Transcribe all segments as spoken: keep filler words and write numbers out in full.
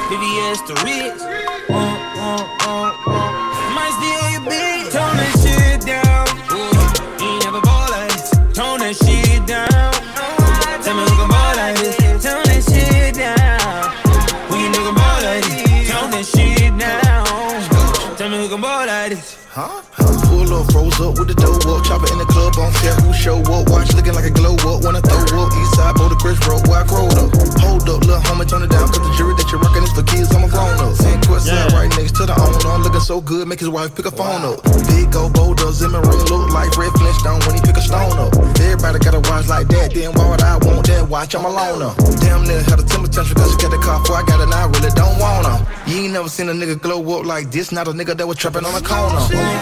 V V S the rich. Uh, uh, uh, uh. Might steal your bitch. Tone that shit down. Ooh, you ain't never ball like this. Tone that shit down. Tell me who can ball like this. Tone that shit down. We ain't never ball like this. Tone that shit down. Tell me who can ball like this. Huh? Pull up, froze up with the dough up. Chopper in the club, on care who show up. Watch looking like a glow up. Wanna throw up. East side, boulder, Chris Road, where I growed up. Hold up, little homie, turn it down. Cause the jury that you're rocking is for kids, I'm a grown up. Same quest side, right next to the owner. Looking so good, make his wife pick a phone up. Big old boulder, Zimmer ring look like Fred Flintstone when he pick a stone up. Everybody got a watch like that, then why would I want that watch? I'm a loner. Damn near had a temper tantrum cause she got the car before I got it, now I really don't want her. You ain't never seen a nigga glow up like this, not a nigga that was trapping on the corner.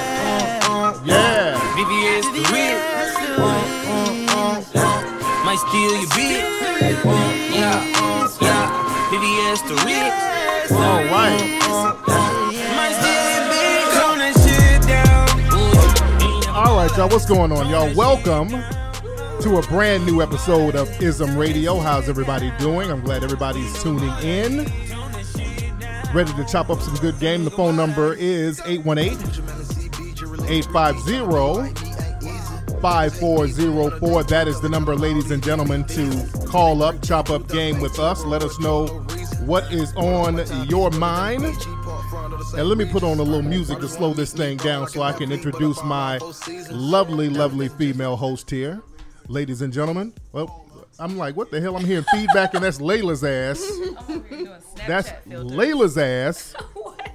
Yeah. V V S the rich. Uh, uh, uh, uh. Might steal your bitch. Uh, yeah, uh, yeah. V V S the rich. All right. Uh, uh, might steal your bitch. Tone that shit down. Ooh. All right, y'all. What's going on, y'all? Welcome to a brand new episode of Ism Radio. How's everybody doing? I'm glad everybody's tuning in. Ready to chop up some good game. The phone number is eight one eight, eight five zero, five four zero four. That is the number, ladies and gentlemen, to call up, chop up game with us. Let us know what is on your mind. And let me put on a little music to slow this thing down so I can introduce my lovely, lovely female host here. Ladies and gentlemen, well, I'm like, what the hell? I'm hearing feedback, and that's Layla's ass. That's Layla's ass. What?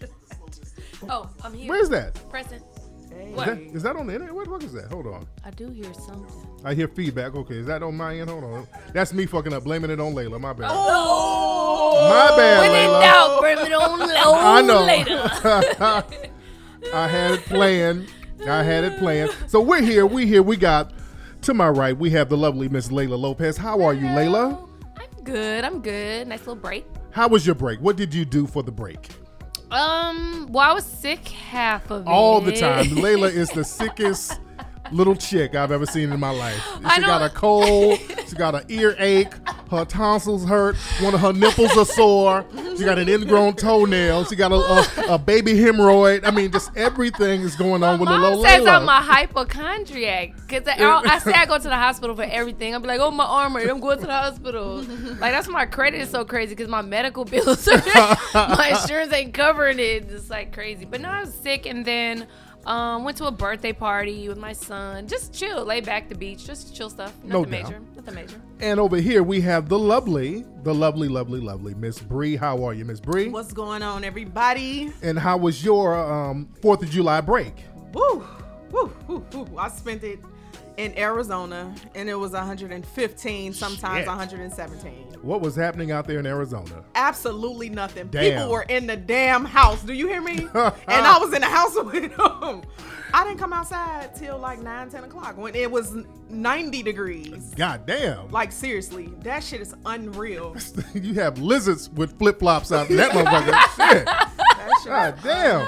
Oh, I'm here. Where's that? Present. Is that, is that on the internet? What the fuck is that? Hold on. I do hear something. I hear feedback. Okay, is that on my end? Hold on. That's me fucking up, blaming it on Layla. My bad. Oh! My bad, When in Layla. doubt, blame it on Layla. I know. Later. I had it planned. I had it planned. So we're here. We here. We got, to my right, we have the lovely Miss Layla Lopez. How are you, Layla? I'm good. I'm good. Nice little break. How was your break? What did you do for the break? Um, well, I was sick half of it. All the time. Layla is the sickest little chick I've ever seen in my life. I She know. got a cold. She got an earache. Her tonsils hurt. One of her nipples are sore. She got an ingrown toenail. She got a, a, a baby hemorrhoid. I mean, just everything is going on with the Mom little says Layla. I'm a hypochondriac because I, I say I go to the hospital for everything. I'll be like, oh, my arm hurt. I'm going to the hospital. Like, that's why my credit is so crazy because my medical bills are my insurance ain't covering it. It's like crazy. But no, I was sick and then um, went to a birthday party with my son. Just chill, lay back the beach, just chill stuff. Nothing No doubt. major. Nothing major. And over here we have the lovely, the lovely, lovely, lovely Miss Bree. How are you, Miss Bree? What's going on, everybody? And how was your um, fourth of July break? Woo, woo, woo, woo. I spent it in Arizona, and it was one hundred fifteen, sometimes Shit. one hundred seventeen. What was happening out there in Arizona? Absolutely nothing. Damn. People were in the damn house. Do you hear me? And I was in the house with them. I didn't come outside till like nine, ten o'clock when it was ninety degrees. God damn. Like, seriously, that shit is unreal. You have lizards with flip-flops out there. That motherfucker. Shit. That shit God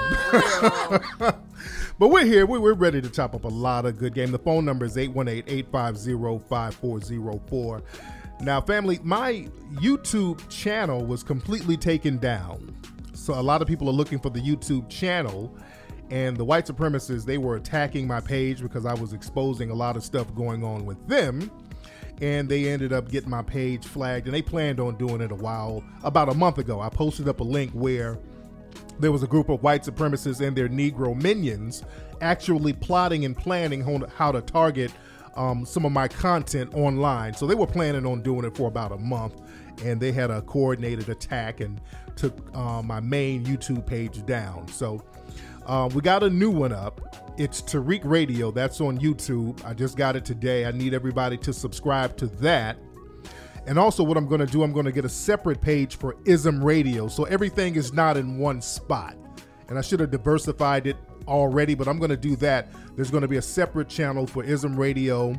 is damn. But we're here. We- We're ready to chop up a lot of good game. The phone number is eight one eight, eight five zero, five four zero four. Now, family, my YouTube channel was completely taken down. So a lot of people are looking for the YouTube channel. And the white supremacists, they were attacking my page because I was exposing a lot of stuff going on with them. And they ended up getting my page flagged. And they planned on doing it a while, about a month ago. I posted up a link where there was a group of white supremacists and their Negro minions actually plotting and planning on how to target um, some of my content online. So they were planning on doing it for about a month, and they had a coordinated attack and took uh, my main YouTube page down. So uh, we got a new one up. It's Tariq Radio. That's on YouTube. I just got it today. I need everybody to subscribe to that. And also what I'm going to do, I'm going to get a separate page for Ism Radio. So everything is not in one spot. And I should have diversified it already, but I'm going to do that. There's going to be a separate channel for Ism Radio,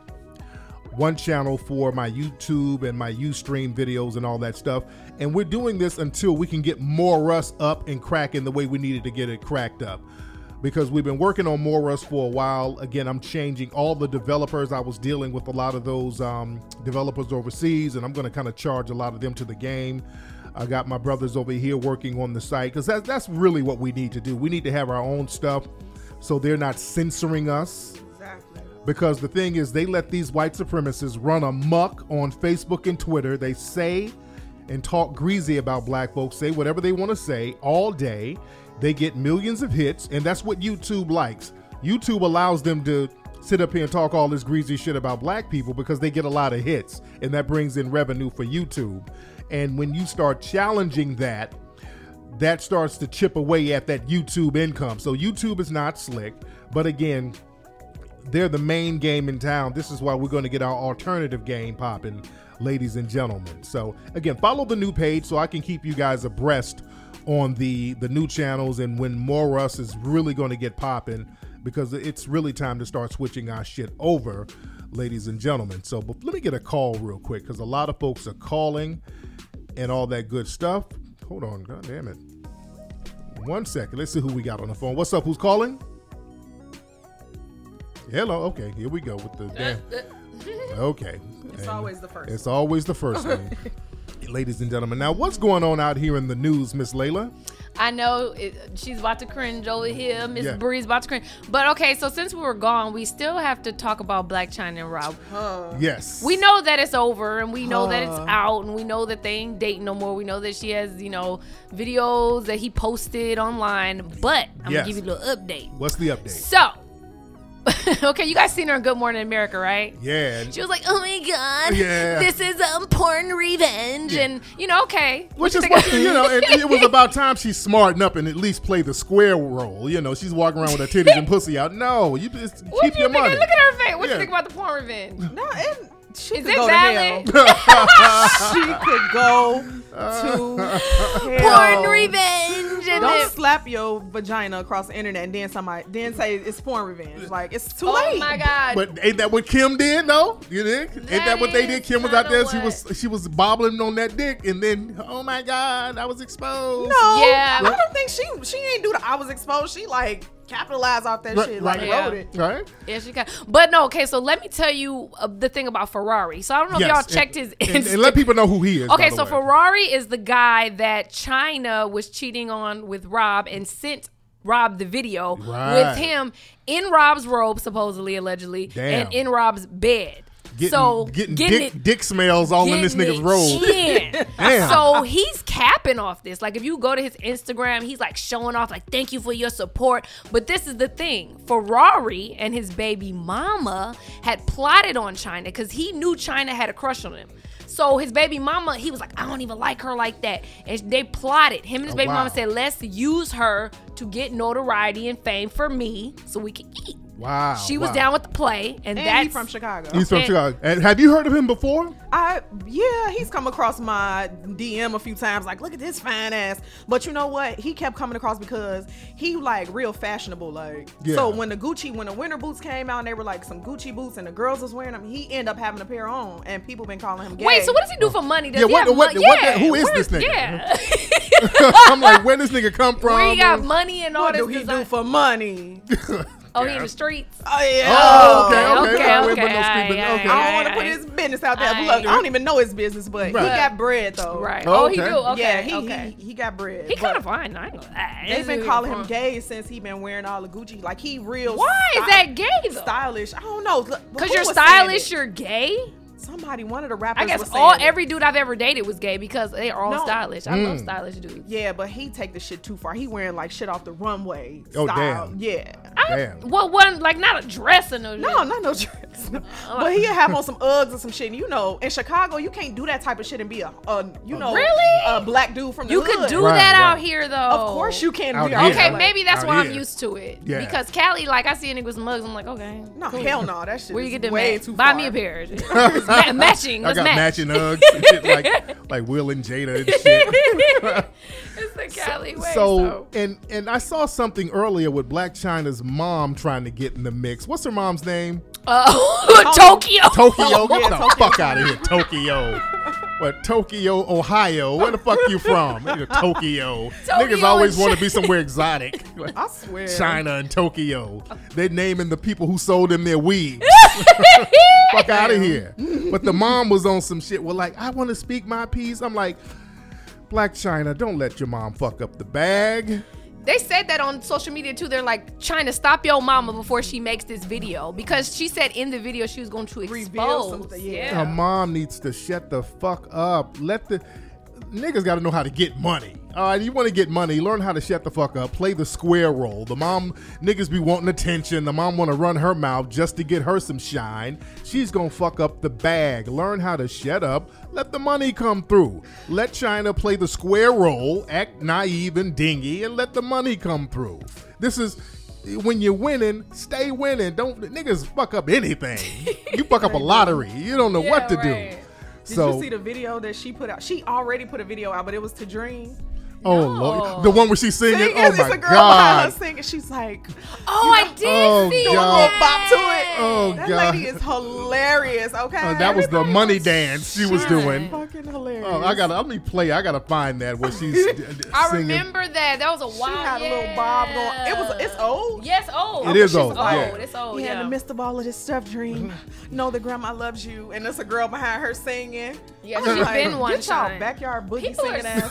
one channel for my YouTube and my Ustream videos and all that stuff. And we're doing this until we can get More Rust up and cracking the way we needed to get it cracked up. Because we've been working on More Rust for a while. Again, I'm changing all the developers. I was dealing with a lot of those um, developers overseas, and I'm going to kind of charge a lot of them to the game. I got my brothers over here working on the site because that's that's really what we need to do. We need to have our own stuff so they're not censoring us. Exactly. Because the thing is, they let these white supremacists run amok on Facebook and Twitter. They say and talk greasy about black folks, say whatever they want to say all day. They get millions of hits, and that's what YouTube likes. YouTube allows them to sit up here and talk all this greasy shit about black people because they get a lot of hits, and that brings in revenue for YouTube. And when you start challenging that, that starts to chip away at that YouTube income. So YouTube is not slick, but again, they're the main game in town. This is why we're going to get our alternative game popping, ladies and gentlemen. So again, follow the new page so I can keep you guys abreast on the, the new channels and when More Us is really going to get popping, because it's really time to start switching our shit over, ladies and gentlemen. So but let me get a call real quick because a lot of folks are calling and all that good stuff. Hold on, god damn it. One second, let's see who we got on the phone. What's up, who's calling? Hello, okay, here we go with the damn. Okay. It's And always the first. It's always the first one. Ladies and gentlemen, now what's going on out here in the news, Miss Layla? I know it, she's about to cringe over here. Miss Yeah. Bree's about to cringe. But okay, so since we were gone, we still have to talk about Blac Chyna and Rob. Yes. We know that it's over, and we know that it's Huh. out, and we know that they ain't dating no more. We know that she has, you know, videos that he posted online. But I'm Yes. gonna give you a little update. What's the update? So, okay, you guys seen her on Good Morning America, right? Yeah. She was like, "Oh my God, Yeah. this is um porn revenge," Yeah. and you know, okay, Which you is think what, of- you know, it, it was about time she's smarting up and at least play the square role. You know, she's walking around with her titties and pussy out. No, you just What keep you your think? money. Look at her face. What Yeah. you think about the porn revenge? No, it, she Is could it go valid? to hell. She could go to hell. Porn revenge. And Don't then, slap your vagina across the internet and then somebody then say it's porn revenge. Like it's too oh late. my God. But ain't that what Kim did? No, you think? Ain't that what they is did? Kim was out there. kinda She was she was bobbling on that dick, and then oh my God, I was exposed. No, Yeah. I don't think she she ain't do the I was exposed. She like capitalized off that Right, shit. right. Like Yeah. wrote it. Right? Yeah, she got. But no, okay. So let me tell you uh, the thing about Ferrari. So I don't know if y'all Yes, checked and, his. and, Insta- and let people know who he is. Okay, by the so way. Ferrari is the guy that China was cheating on with Rob and sent Rob the video Right. with him in Rob's robe, supposedly, allegedly, Damn. and in Rob's bed. Getting, so getting, getting dick, it. dick smells all in this getting nigga's it robe. in. Damn. So he's capping off this. Like if you go to his Instagram, he's like showing off, like, thank you for your support. But this is the thing. Ferrari and his baby mama had plotted on China because he knew China had a crush on him. So his baby mama, he was like, I don't even like her like that. And they plotted. Him and his Oh, baby wow. mama said, let's use her to get notoriety and fame for me so we can eat. Wow. She was wow. down with the play. And, And that's he from Chicago. He's from and- Chicago. And have you heard of him before? I yeah, he's come across my D M a few times. Like, look at this fine ass. But you know what? He kept coming across because he like real fashionable. Like, Yeah. so when the Gucci, when the winter boots came out, and they were like some Gucci boots, and the girls was wearing them. He ended up having a pair on, and people been calling him gay. Wait, so what does he do for money? Does Yeah, he what- have what- money? what the- yeah, who is where- this nigga? Yeah. I'm like, where this nigga come from? Where he got money and all What this do he design- do for money? Oh, he in the streets. Oh yeah. Oh, okay, okay. okay, I wouldn't okay, put no street business. aye, Okay. I aye. don't want to put his business out there. Aye. Look, I don't even know his business, but Right. he got bread though. Right. Oh, Oh, he okay. do. Okay. yeah, he, okay. he he got bread. He but kind of fine. I ain't gonna lie. They've This been is calling him from- gay since he been wearing all the Gucci. Like he real. Why is sty- that gay though? stylish? I don't know. Because you're stylish, you're gay. Somebody, one of the rappers. I guess was all saying it. every dude I've ever dated was gay because they are all No. stylish. I Mm. love stylish dudes. Yeah, but he take the shit too far. He wearing like shit off the runway. Oh, style. damn. Yeah. I, Damn. Well, one like not a dress or no. No, not no dress. But he'll have on some Uggs or some shit. And you know, in Chicago, you can't do that type of shit and be a, a you know, Really? a black dude from the You hood. could do Right, that right. out here though. Of course you can. Out be here. Okay, like- maybe that's Out why I'm here. used to it. Yeah. Because Cali, like I see a nigga with some mugs, I'm like, okay. No, cool. hell no. That shit Where you is get them way at? too Buy far. me a pair. It's ma- matching. I Let's got match. matching Uggs and shit like like Will and Jada and shit. It's the Cali way. So and and I saw something earlier with Blac Chyna's mom trying to get in the mix. What's her mom's name? Uh, Tokyo. Tokyo. Yeah, Get the Tokyo. fuck out of here, Tokyo. What, Tokyo, Ohio? Where the fuck you from? Nigga, Tokyo. Niggas always and want to Chi- be somewhere exotic. Like I swear. China and Tokyo. They're naming the people who sold them their weed. Fuck out of here. But the mom was on some shit. Well, like, I want to speak my piece. I'm like, Black China, don't let your mom fuck up the bag. They said that on social media too. They're like, China, stop your mama before she makes this video, because she said in the video she was going to Reveal expose. something, yeah. Yeah. Her mom needs to shut the fuck up. Let the niggas got to know how to get money. All right, you want to get money, learn how to shut the fuck up. Play the square role. The mom niggas be wanting attention. The mom want to run her mouth just to get her some shine. She's gonna fuck up the bag. Learn how to shut up. Let the money come through. Let China play the square role, act naive and dingy, and let the money come through. This is when you're winning, stay winning. Don't niggas fuck up anything. You fuck up a lottery. You don't know Yeah, what to right. do. Did So, you see the video that she put out? She already put a video out, but it was to Dream. oh No. Lord, the one where she's singing. Singing, Oh it's my a girl behind her God. singing. She's like, Oh, I did Oh, see God. a little bop to it. Oh that God. lady is hilarious. Okay, Uh, that was the Everybody money was dance she was shine. doing. fucking hilarious. Oh, I gotta let me play. I gotta find that where she's d- d- I singing. remember that. That was a She wild. had a little bob going. It was. It's old. Yes, old. It is It's old, old. yeah. It's old. Yeah, Yeah. in the midst of all of this stuff, Dream, know that grandma loves you, and there's a girl behind her singing. Yeah, I'm she like, been one Get y'all time. backyard boogie People are singing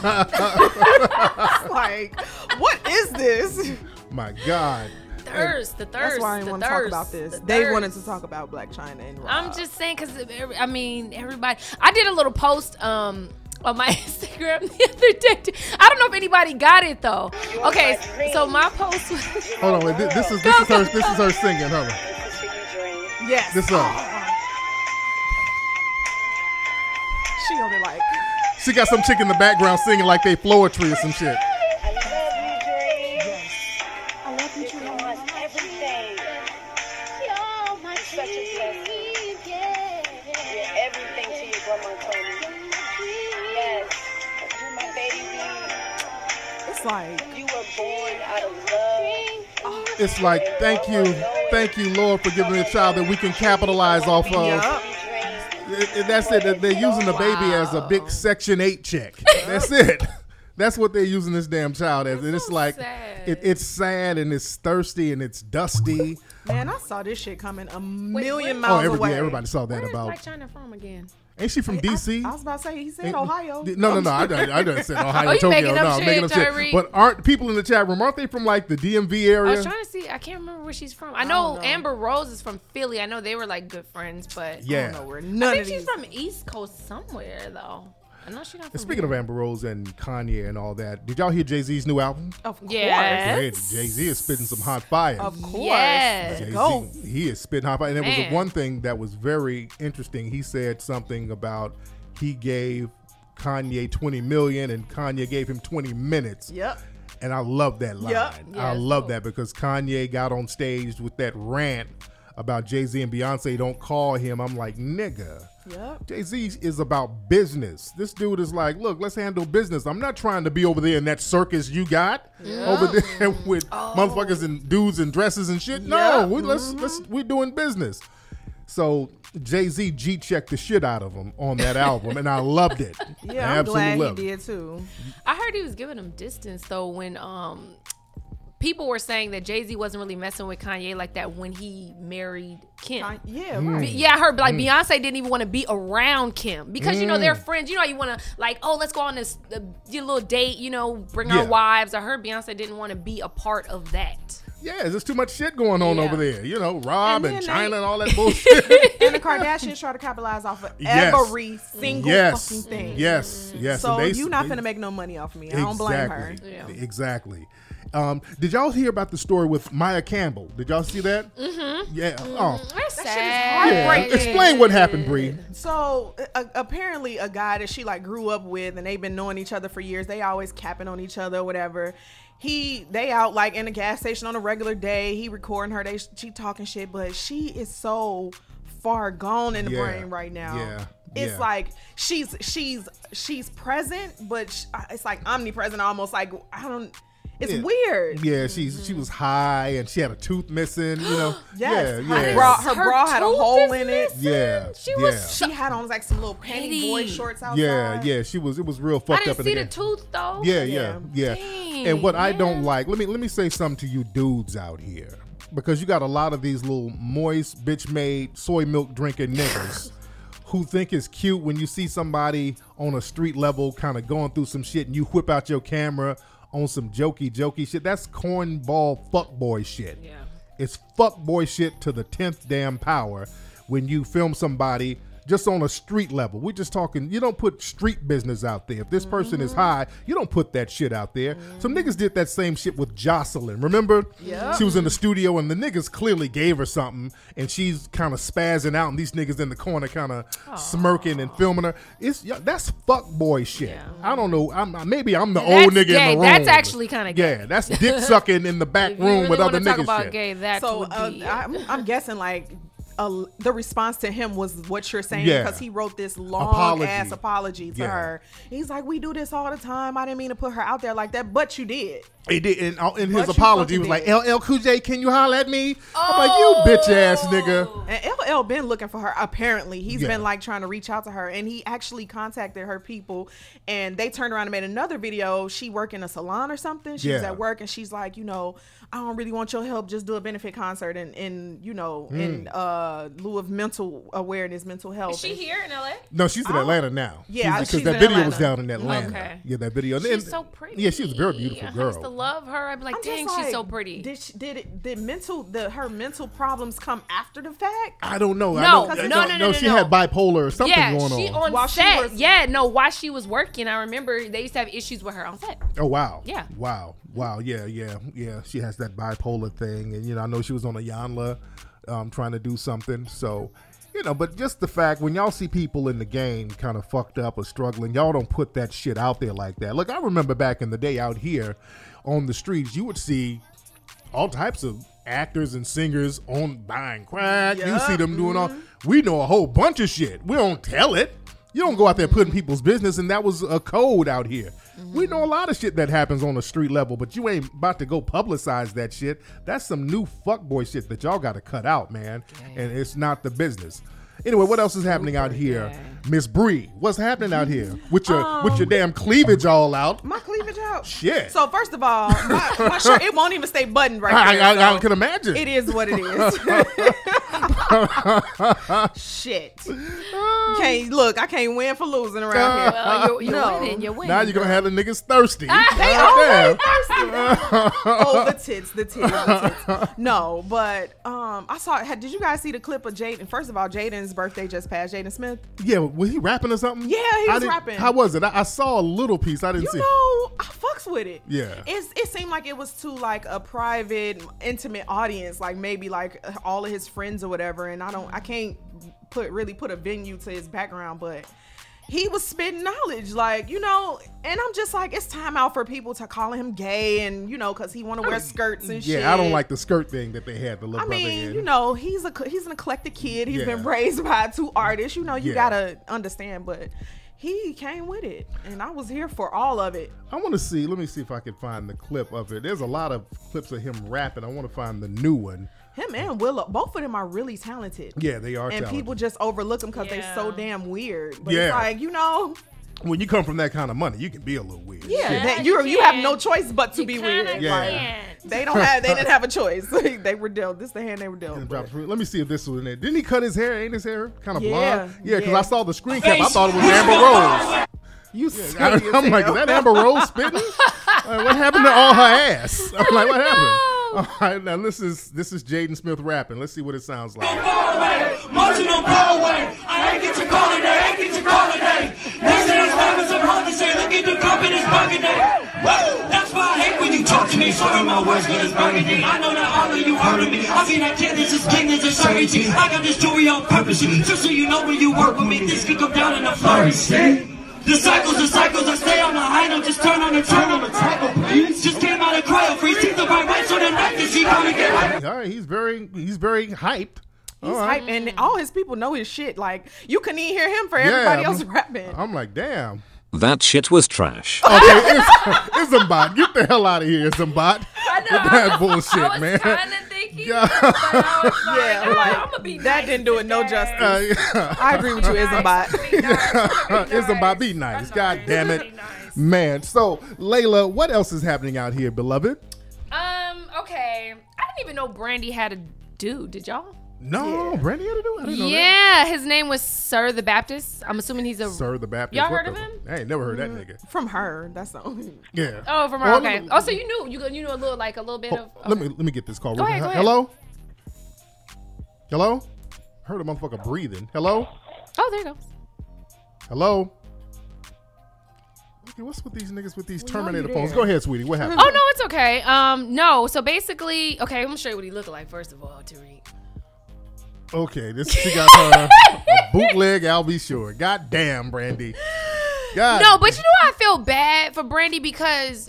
ass. Like, what is this? My God. Thirst, the thirst. That's why I didn't the want to talk thirst, about this. the They thirst. wanted to talk about Black China and Rob. I'm just saying, because I mean, everybody. I did a little post um on my Instagram the other day. I don't know if anybody got it though. Okay, so my post was. Hold on, wait. This, this is this is her. This is her singing. Hold on. yes. This song. She over there like, She got some chick in the background singing like they poetry or some shit. I love you, Dream. I love you, You're my everything. You're my such a blessing. You're everything to your grandma Tony. Yes, you're my baby. it's like, You were born out of love. It's like thank you, thank you, Lord, for giving me a child that we can capitalize off of. yup. It- it- that's it. They're using the baby as a big Section eight check. That's it. That's what they're using this damn child as. And it's so like, sad. it, it's sad and it's thirsty and it's dusty. Man, I saw this shit coming a million Oh, miles every, away. yeah, everybody saw that Where is about. Black China from again? Ain't she from D C? I, I was about to say, he said Ain't- Ohio. No, no, no. I don't. I don't say Ohio, Oh, you Tokyo. making up no, I'm shit, making up shit. Tyreek. But aren't people in the chat room? Aren't they from like the D M V I area? was trying to see. I can't remember where she's from. I know, know. Amber Rose is from Philly. I know they were like good friends, but I yeah. don't know where I none think of she's these. from East Coast somewhere though. I know she's not from. And speaking of Amber Rose and Kanye and all that, did y'all hear Jay Z's new album? Of course. Yes. Jay Z is spitting some hot fire. Of course. Yes. Jay Go. Z, he is spitting hot fire. And there was Man. one thing that was very interesting. He said something about he gave Kanye twenty million and Kanye gave him twenty minutes. Yep. And I love that line. Yep. Yeah, I it's love dope. that because Kanye got on stage with that rant about Jay-Z and Beyonce don't call him. I'm like, nigga. Yep. Jay-Z is about business. This dude is like, look, let's handle business. I'm not trying to be over there in that circus you got over there with motherfuckers and dudes in dresses and shit. No, Yeah. we, let's let's we're doing business. So Jay-Z G-checked the shit out of him on that album, and I loved it. Yeah, I I'm glad he loved it. did too. I heard he was giving him distance though when um people were saying that Jay-Z wasn't really messing with Kanye like that when he married Kim. I- yeah, Mm. right. Yeah, I heard like Beyonce didn't even want to be around Kim because you know they're friends. You know, you want to like, oh, let's go on this uh, your little date. You know, bring our Yeah. wives. I heard Beyonce didn't want to be a part of that. Yeah, there's too much shit going on Yeah. over there. You know, Rob And and, then China they- and all that bullshit. And the Kardashians try to capitalize off of Yes. every single yes, fucking thing. yes, yes. So And they- you not they- finna make no money off me. I don't blame her. Exactly. Yeah. Exactly. Um, did y'all hear about the story with Maya Campbell? Did y'all see that? Mm-hmm. Yeah. Oh, That's shit is sad. yeah. heartbreaking. Explain what happened, Bree. So uh, apparently, a guy that she like grew up with, and they've been knowing each other for years. They always capping on each other, or whatever. He they out like in a gas station on a regular day. He recording her. They she talking shit, but she is so far gone in the Yeah. brain right now. Yeah. It's Yeah. like she's she's she's present, but sh it's like omnipresent almost. Like I don't. It's Yeah. weird. Yeah, she's she was high and she had a tooth missing. You know. Yes, Yeah. her Yeah. bra, her bra had a tooth hole is in it. missing? Yeah, She was. yeah. So, She had on like some little panty boy Pretty. shorts outside. Yeah, yeah, she was. It was real I fucked up didn't in see the the tooth though. Yeah, yeah, yeah. Dang, And what I don't yeah. like, let me let me say something to you dudes out here, because you got a lot of these little moist bitch made soy milk drinking niggas who think it's cute when you see somebody on a street level kind of going through some shit and you whip out your camera on some jokey jokey shit. That's cornball fuckboy shit. Yeah. It's fuckboy shit to the tenth damn power when you film somebody just on a street level. We're just talking, you don't put street business out there. If this person Mm-hmm. is high, you don't put that shit out there. Mm-hmm. Some niggas did that same shit with Jocelyn. Remember? Yeah. She was in the studio and the niggas clearly gave her something and she's kind of spazzing out and these niggas in the corner kind of smirking and filming her. It's yeah, that's fuckboy shit. Yeah. I don't know. I'm maybe I'm the That's old nigga gay. in the room. That's actually kinda gay. Yeah, that's dick sucking in the back If you room really with wanna other talk niggas about shit. gay, that So would uh, be. I'm, I'm guessing like uh, the response to him was what you're saying Yeah. because he wrote this long Apology. ass apology to Yeah. her. He's like, we do this all the time. I didn't mean to put her out there like that, but you did. He did, and uh, in But his you apology, he was fucking like, did. L L Cool J, can you holler at me? I'm like, you bitch ass nigga. And L L been looking for her. Apparently, he's Yeah. been like trying to reach out to her, and he actually contacted her people. And they turned around and made another video. She worked in a salon or something. She was Yeah. at work, and she's like, you know, I don't really want your help. Just do a benefit concert, and in you know, Mm. in uh, lieu of mental awareness, mental health. Is she And- here in L A? No, she's in Oh. Atlanta now. Yeah, because she's that in video was Atlanta. down in Atlanta. Okay. Yeah, that video. And- She's so pretty. Yeah, she was a very beautiful I girl. used to love her. I'd be like, I'm just dang, like, she's so pretty. Did she, did it? Did mental the her mental problems come after the fact? I don't know. I No, know, no, I no, know- no, no, no, she no. had bipolar or something yeah, going she on. on While she set. was- yeah, no, while she was working, I remember they used to have issues with her on set. Oh wow. Yeah. Wow. Wow. Yeah. Yeah. Yeah. She has that bipolar thing, and you know, I know she was on a Yanla, um, trying to do something. So, you know, but just the fact when y'all see people in the game kind of fucked up or struggling, y'all don't put that shit out there like that. Look, I remember back in the day out here on the streets, you would see all types of actors and singers on buying crack. You Yeah. see them doing all. We know a whole bunch of shit. We don't tell it. You don't go out there putting people's business, and that was a code out here. We know a lot of shit that happens on the street level, but you ain't about to go publicize that shit. That's some new fuckboy shit that y'all got to cut out, man. And it's not the business. Anyway, what else is happening out here, Miss Bree? What's happening out here with your with your damn cleavage all out? My cleavage out. Shit. So first of all, my, my shirt it won't even stay buttoned right I, there. I, I so can imagine. It is what it is. Shit. Can't look. I can't win for losing around here. Well, you're, you're No. winning. You're winning. Now you're gonna have the niggas thirsty. They God already thirsty. Oh, the tits, the tits, the tits. No, but um, I saw. Did you guys see the clip of Jaden? First of all, Jaden's birthday just passed. Jaden Smith. damn. Yeah, was he rapping or something? Yeah, he I was didn't- rapping. How was it? I, I saw a little piece. I didn't You see. know, I fucks with it. Yeah. It's, it seemed like it was to like a private, intimate audience, like maybe like all of his friends or whatever. And I don't, I can't put really put a venue to his background, but he was spitting knowledge, like, you know. And I'm just like, it's time out for people to call him gay, and you know, because he want to wear skirts and Yeah, shit. I don't like the skirt thing that they had the little I brother mean, in. you know, he's a he's an eclectic kid. He's Yeah. been raised by two artists. You know, you Yeah. gotta understand, but. He came with it, and I was here for all of it. I want to see. Let me see if I can find the clip of it. There's a lot of clips of him rapping. I want to find the new one. Him and Willow, both of them are really talented. Yeah, they are. And talented. people just overlook them because they're Yeah. so damn weird. But Yeah. it's like, you know, when you come from that kind of money, you can be a little weird. yeah, Shit. that, you you you have can. no choice but to You be kinda weird. Yeah. Like, can't. they don't have, they didn't have a choice. they were dealt. This is the hand they were dealt. And but- drop- Let me see if this was in there. Didn't he cut his hair? Ain't his hair kind of Yeah, blonde? Yeah, because yeah. I saw the screen cap. I thought it was Amber Rose. You I, silly as I'm like, is hell. that Amber Rose spitting? Like, what happened to all her ass? I'm like, what happened? All right, now this is this is Jaden Smith rapping. Let's see what it sounds like. Marching on Broadway. I ain't get your call today. I ain't get your call today. Next to these rappers, I'm hard to say. Look at the company's burgundy. Woo! That's why I hate when you talk to me. Sorry, my words, but it's burgundy. I know that all of you heard of me. I feel like this is king, this is certainty. I got this jewelry on purpose. Just so you know when you work with me, this can come down in a flurry. The cycles, the cycles, I stay on the high note. Just turn on the turn on the tackle, please. Just came out of cryo freeze. Keep the right right so the night that she gonna get right. All right, he's very he's very hyped. He's All right. hype, and all his people know his shit. Like, you couldn't even hear him for everybody Yeah, else I'm- rapping. I'm like, damn. That shit was trash. Okay, it's, Isambot. Get the hell out of here, Isambot. I know. With that I, bullshit, I was man. kind of thinking, Yeah. but I was like, Yeah, oh, like, I'm gonna be that nice didn't do it no today. justice. Uh, yeah. I agree with you, Isambot. Isambot, be nice. God damn it. Man, so Layla, what else is happening out here, beloved? Um. Okay. I didn't even know Brandy had a dude. Did y'all? No, Yeah. Brandy had to do it. I didn't know that. Yeah, his name was Sir the Baptist. I'm assuming he's a. Sir the Baptist. Y'all What heard the- of him? I ain't never heard that nigga. From her. That's the only. Yeah. Oh, from her. Oh, Okay. let me- Oh, so you knew you you knew a little like a little bit Oh, of. Okay. Let me let me get this call. Go ahead, go ahead. Hello. Hello. Heard a motherfucker breathing. Hello. Oh, there you go. Hello. Okay, what's with these niggas with these We know Terminator you phones? there. Go ahead, sweetie. What happened? Oh no, it's okay. Um, no. So basically, okay, I'm gonna show you what he looked like first of all, Tariq. Okay, this she got her a bootleg. I'll be sure. God damn, Brandy. God. No, but you know I feel bad for Brandy because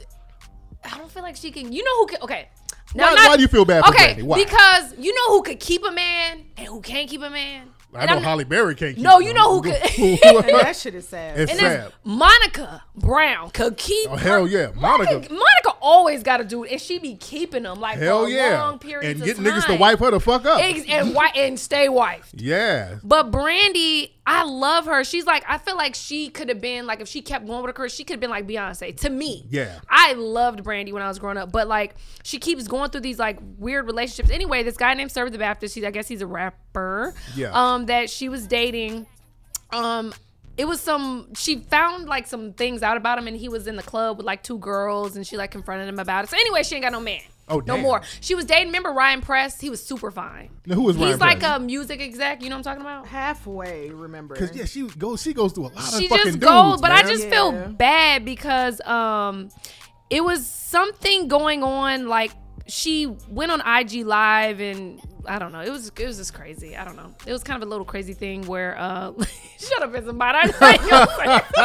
I don't feel like she can. You know who can? Okay. Now, Why, not- why do you feel bad for Okay, Brandy? Why? because you know who could keep a man and who can't keep a man. I And know I'm- Holly Berry can't keep No, him. you know who could. And that shit is sad. It's And then sad. Monica Brown could keep. Oh, hell yeah. Monica. Monica always got to do it, and she be keeping them like Hell for yeah. long periods And of get niggas to time. wipe her the fuck up. Ex- and wi- and stay wifed. Yeah. But Brandy, I love her. She's like, I feel like she could have been like, if she kept going with her career, she could have been like Beyonce to me. Yeah. I loved Brandy when I was growing up, but like she keeps going through these like weird relationships. Anyway, this guy named Sir the Baptist, he's, I guess he's a rapper. Yeah. Um, that she was dating. Um, it was some, she found like some things out about him, and he was in the club with like two girls, and she like confronted him about it. So anyway, she ain't got no man. Oh, no damn. more. She was dating, remember Ryan Press? He was super fine. Now, who was Ryan He's like Press? a music exec, you know what I'm talking about? Halfway, remember? Because yeah, she goes. She goes through a lot She of fucking just dudes, goes, but I man. just Yeah. feel bad because um, it was something going on. Like she went on I G Live, and I don't know. It was it was just crazy. I don't know. It was kind of a little crazy thing where uh, shut up, somebody. I know you gonna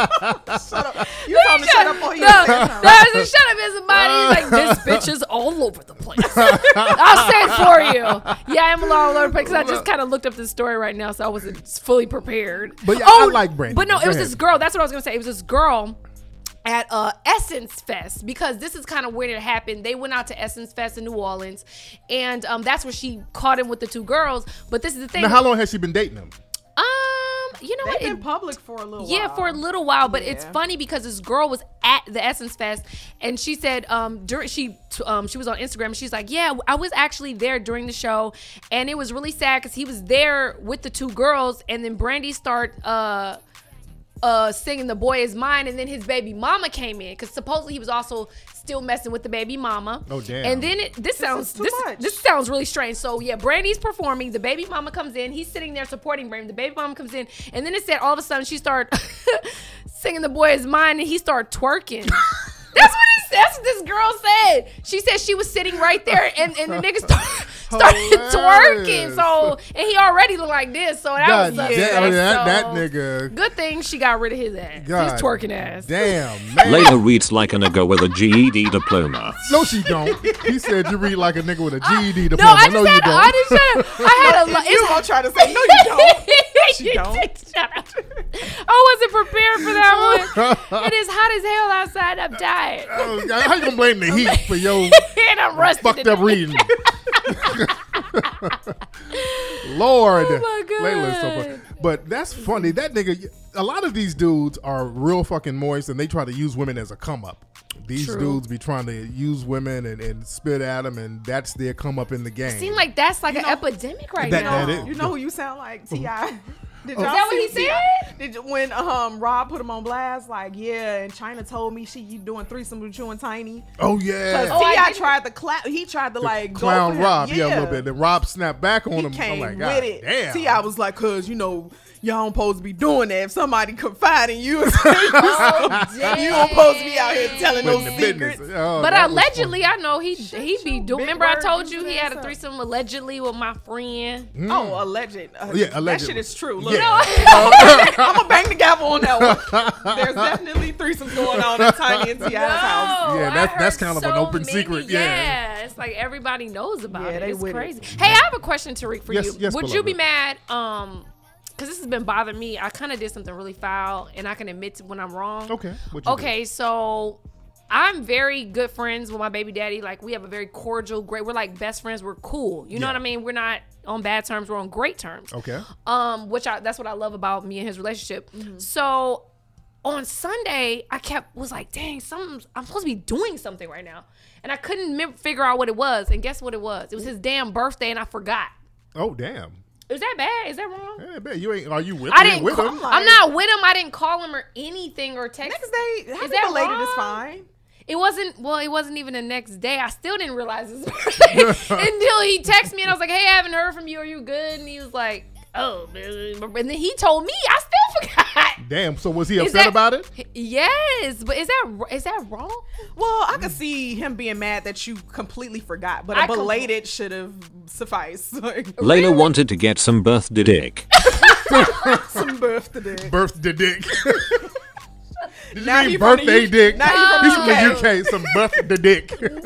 say. Shut up. You told me to shut up on you. No, no, I said, shut up, somebody. He's like, this bitch is all over the place. I'll say it for you. Yeah, I am all over the place because I just kind of looked up this story right now, so I wasn't fully prepared. But yeah, I like Brandy. But no, Go it was ahead. this girl. That's what I was gonna say. It was this girl at uh, Essence Fest, because this is kind of when it happened. They went out to Essence Fest in New Orleans, and um, that's where she caught him with the two girls. But this is the thing. Now, how long has she been dating him? Um, you know They've what? been It- public for a little yeah, while. for a little while, but it's Yeah. funny because this girl was at the Essence Fest, and she said um during she t- um she was on Instagram, and she's like, yeah, I was actually there during the show, and it was really sad because he was there with the two girls, and then Brandy start uh uh singing "The Boy Is Mine," and then his baby mama came in because supposedly he was also still messing with the baby mama. Oh, damn. And then it, this sounds is too this much. this sounds really strange. So yeah, Brandy's performing. The baby mama comes in. He's sitting there supporting Brandy. The baby mama comes in, and then it said all of a sudden she started singing "The Boy Is Mine," and he started twerking. That's what it, that's what this girl said. She said she was sitting right there, and, and the nigga started, started twerking. So and he already looked like this. So that God was damn, upset. I mean, that, that So, nigga. Good thing she got rid of his ass. God His twerking ass. Damn, man. Layla reads like a nigga with a G E D diploma. No, she don't. He said you read like a nigga with a G E D No, diploma. I just no, had. you A, don't. I just had. A, I had a. lo- You gonna try to say no? You don't. She You don't. did. Shut up. I wasn't prepared for that one. It is hot as hell outside. I'm tired. Oh, God, how you gonna blame the heat for your And I'm rusty. fucked today. up reading? Lord, Oh my God. Layla's so funny. But that's funny. That nigga. A lot of these dudes are real fucking moist, and they try to use women as a come up. These True. dudes be trying to use women and, and spit at them, and that's their come up in the game. Seem like that's like an epidemic right That- now. that is- You know who you sound like? T I Did Oh. y'all Is that what see he T I said? Did you, when um Rob put him on blast? Like, yeah, and China told me she you doing threesome with you and Tiny. oh Cause yeah, Oh, I T I didn't- tried to clap. He tried to like go clown for him. Rob, Yeah, yeah. a little bit. Then Rob snapped back on He him. came I'm like, God with it. damn. T I was like, cause you know y'all don't supposed to be doing that. If somebody confide in you, Oh, you don't supposed to be out here telling Putting those the business. secrets. Oh, But that was allegedly, I know he he be your doing. big Remember, I word told and you your he had a ass up. threesome allegedly with my friend. Oh, alleged. Uh, Yeah, That allegedly. shit is true. Look, Yeah. I'm gonna bang the gavel on that one. There's definitely threesomes going on in Tiny and T I's house. No, Yeah, I that's- that's heard kind of an so open many- secret, yeah. Yeah, it's like everybody knows about Yeah, it. they It's with it. crazy. Hey, I have a question, Tariq, for Yes, you. yes, Would you beloved. be mad? Um, because this has been bothering me. I kind of did something really foul, and I can admit to when I'm wrong. Okay. What you Okay, so I'm very good friends with my baby daddy. Like, we have a very cordial, great. We're like best friends. We're cool. You know Yeah. what I mean? We're not on bad terms. We're on great terms. Okay. Um, which I that's what I love about me and his relationship. So on Sunday, I kept was like, dang, something I'm supposed to be doing something right now, and I couldn't mem- figure out what it was. And guess what it was? It was his damn birthday, and I forgot. Oh damn. Is that bad? Is that wrong? Yeah, bad. You ain't. Are you with, I you didn't. with Call, him? I'm not with him. I didn't call him or anything or text. Next day, happy that belated wrong? is fine. It wasn't. Well, it wasn't even the next day. I still didn't realize his birthday until he texted me and I was like, "Hey, I haven't heard from you. Are you good?" And he was like, "Oh," and then he told me. I still forgot. Damn. So was he Is upset that- about it? Yes, but is that is that wrong? Well, I could see him being mad that you completely forgot, but a I com- belated should have sufficed. Like, Layla wanted to get some birthday dick. some birthday. Birthday dick. Did Now you he mean from the birthday U- dick? now he from He's the from the U K. U K. Some birthday dick. No.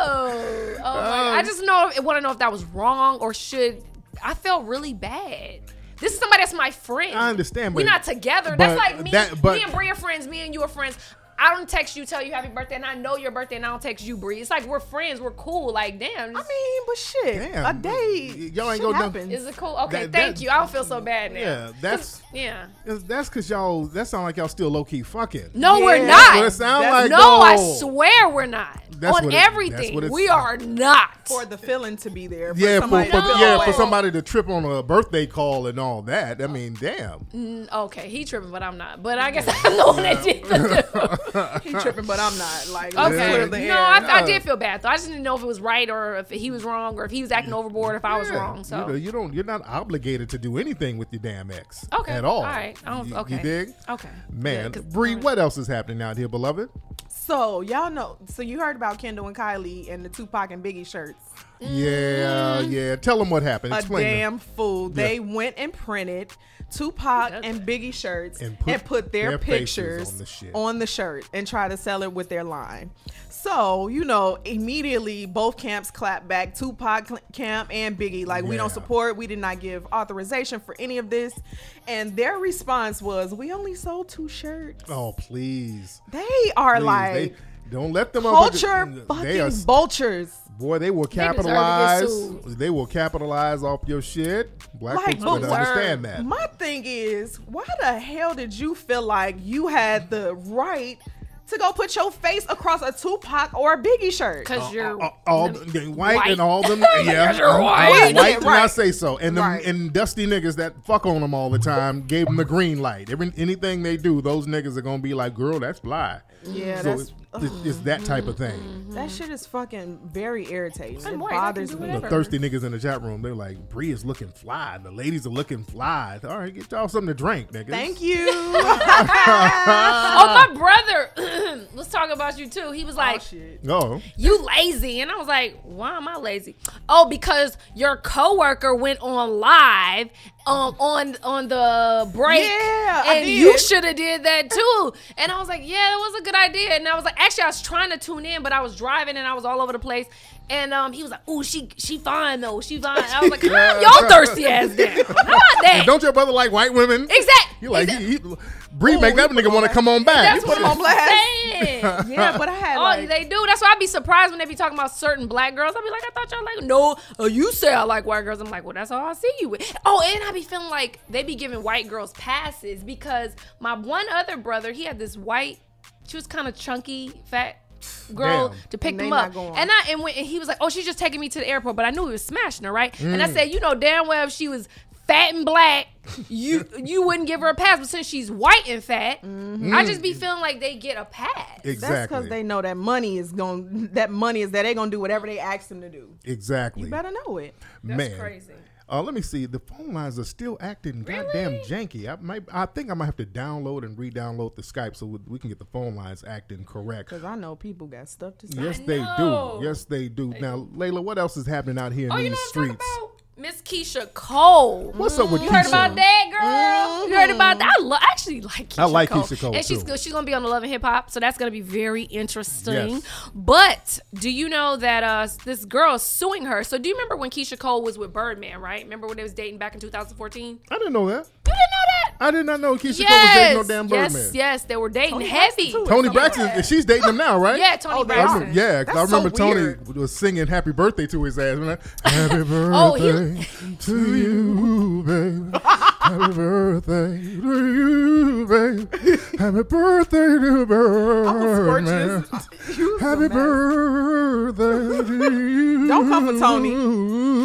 Oh my! I just know. I want to know if that was wrong or should. I felt really bad. This is somebody that's my friend. I understand, We're but- not together. but That's like me. that- but- me and Bree are friends. Me and you are friends. I don't text you, tell you happy birthday, and I know your birthday, and I don't text you, Bree. It's like we're friends. We're cool. Like, damn. I mean, but shit, Damn. a day. Y'all ain't shit gonna know- happens. Is it cool? Okay, That- thank that- you. I don't feel so bad now. Yeah, that's Yeah. that's because y'all. That sound like y'all still low key fucking. No, Yeah. we're That's not. what it sound That's- like. no, I though. swear we're not. That's On what it- that's everything, what it's- we are not. For the feeling to be there. For Yeah, for, somebody for to feel yeah away. for somebody to trip on a birthday call and all that. I mean, damn. Mm, okay, he tripping, but I'm not. But I guess I'm the one that did the He tripping, but I'm not. Like, Okay. let's clear the No, air. I, I did feel bad though. I just didn't know if it was right or if he was wrong or if he was acting overboard if I was Yeah. wrong. So you, know, you don't. You're not obligated to do anything with your damn ex. okay, At all. All right. I don't, You- okay. You dig? Okay. Man, Yeah, 'cause- Bree, all right. what else is happening out here, beloved? So y'all know. So you heard about Kendall and Kylie and the Tupac and Biggie shirts. Yeah, yeah. Tell them what happened. A Explain. them. damn fool. They went and printed Tupac and Biggie shirts And and put put, their, their faces pictures on the shit. on the shirt and try to sell it with their line. So, you know, immediately both camps clapped back, Tupac cl- camp and Biggie. Like, we don't Yeah. support, we did not give authorization for any of this. And their response was, we only sold two shirts. Oh, please. They are Please, like they- don't let them culture They fucking are, vultures. boy, they will deserve to get capitalize. sued. They will capitalize off your shit. Black Like, folks better but understand that. My thing is, why the hell did you feel like you had the right to go put your face across a Tupac or a Biggie shirt? Because you're all, all the, white, white. and all them, yeah, Because you're all- all white. white, and I Right. say so. And them, Right. and dusty niggas that fuck on them all the time gave them the green light. Every anything they do, those niggas are gonna be like, "Girl, that's fly." Yeah, so that's it's, it's, it's that type of thing. that shit is fucking very irritating. I'm It white, I can bothers do me. The whatever. thirsty niggas in the chat room, they're like, "Bree is looking fly. The ladies are looking fly." All right, get y'all something to drink, niggas. Thank you. oh, my brother. Let's talk about you too. He was like, shit. Oh, you lazy. And I was like, why am I lazy? Oh, because your coworker went on live um on on the break. Yeah, I and did. you should have did that too. And I was like, yeah, it was a good idea. And I was like, actually I was trying to tune in, but I was driving and I was all over the place. And um, he was like, "Ooh, she she fine though. She fine." I was like, "Calm your thirsty ass down. How about that?" and don't your brother like white women? Exactly. You like Exact- he, he, Bree make that nigga want to come on back. That's You what put I'm him on blast. saying. Yeah, but I had Oh, like they do. That's why I'd be surprised when they be talking about certain black girls. I'd be like, I thought y'all like, no, uh, you say I like white girls. I'm like, well, that's all I see you with. Oh, and I be feeling like they be giving white girls passes because my one other brother, he had this white, she was kind of chunky, fat girl Damn. to pick And they them not up. going. And I and, when, and he was like, oh, she's just taking me to the airport, but I knew he was smashing her, right? And Mm. I said, you know damn well if she was fat and black, you you wouldn't give her a pass. But since she's white and fat, I just be feeling like they get a pass. Exactly. that's because they know that money is going. That money is that they gonna do whatever they ask them to do. exactly. You better know it. That's Man. crazy. Uh, let me see. The phone lines are still acting goddamn janky. I might. I think I might have to download and re-download the Skype so we, we can get the phone lines acting correct. Because I know people got stuff to say. Yes, they know. do. Yes, they do. Now, Layla, what else is happening out here in Oh, these you know what I'm streets? talking about? Miss Keisha Cole. What's up with You Keisha? heard about that, girl? You heard about that? I lo- actually like Keisha I like Cole. Keisha Cole, And she's too. good. She's gonna be on the Love and Hip Hop, so that's gonna be very interesting. Yes. But do you know that uh this girl is suing her? So do you remember when Keisha Cole was with Birdman, right? Remember when they was dating back in two thousand fourteen? I didn't know that. You didn't know that? I did not know Keisha Yes. Cole was dating no damn yes, Birdman. yes, they were dating Tony heavy. Braxton, too. Tony Braxton, she's dating him now, right? Yeah, Tony Oh, they I Braxton. remember, yeah, because I That's so remember Tony weird. was singing "Happy Birthday" to his ass. Like, Happy birthday Oh, he- to you, baby. Happy birthday to you, baby. Happy birthday to Birdman. You was a Happy mess. birthday to you. Don't come for Tony.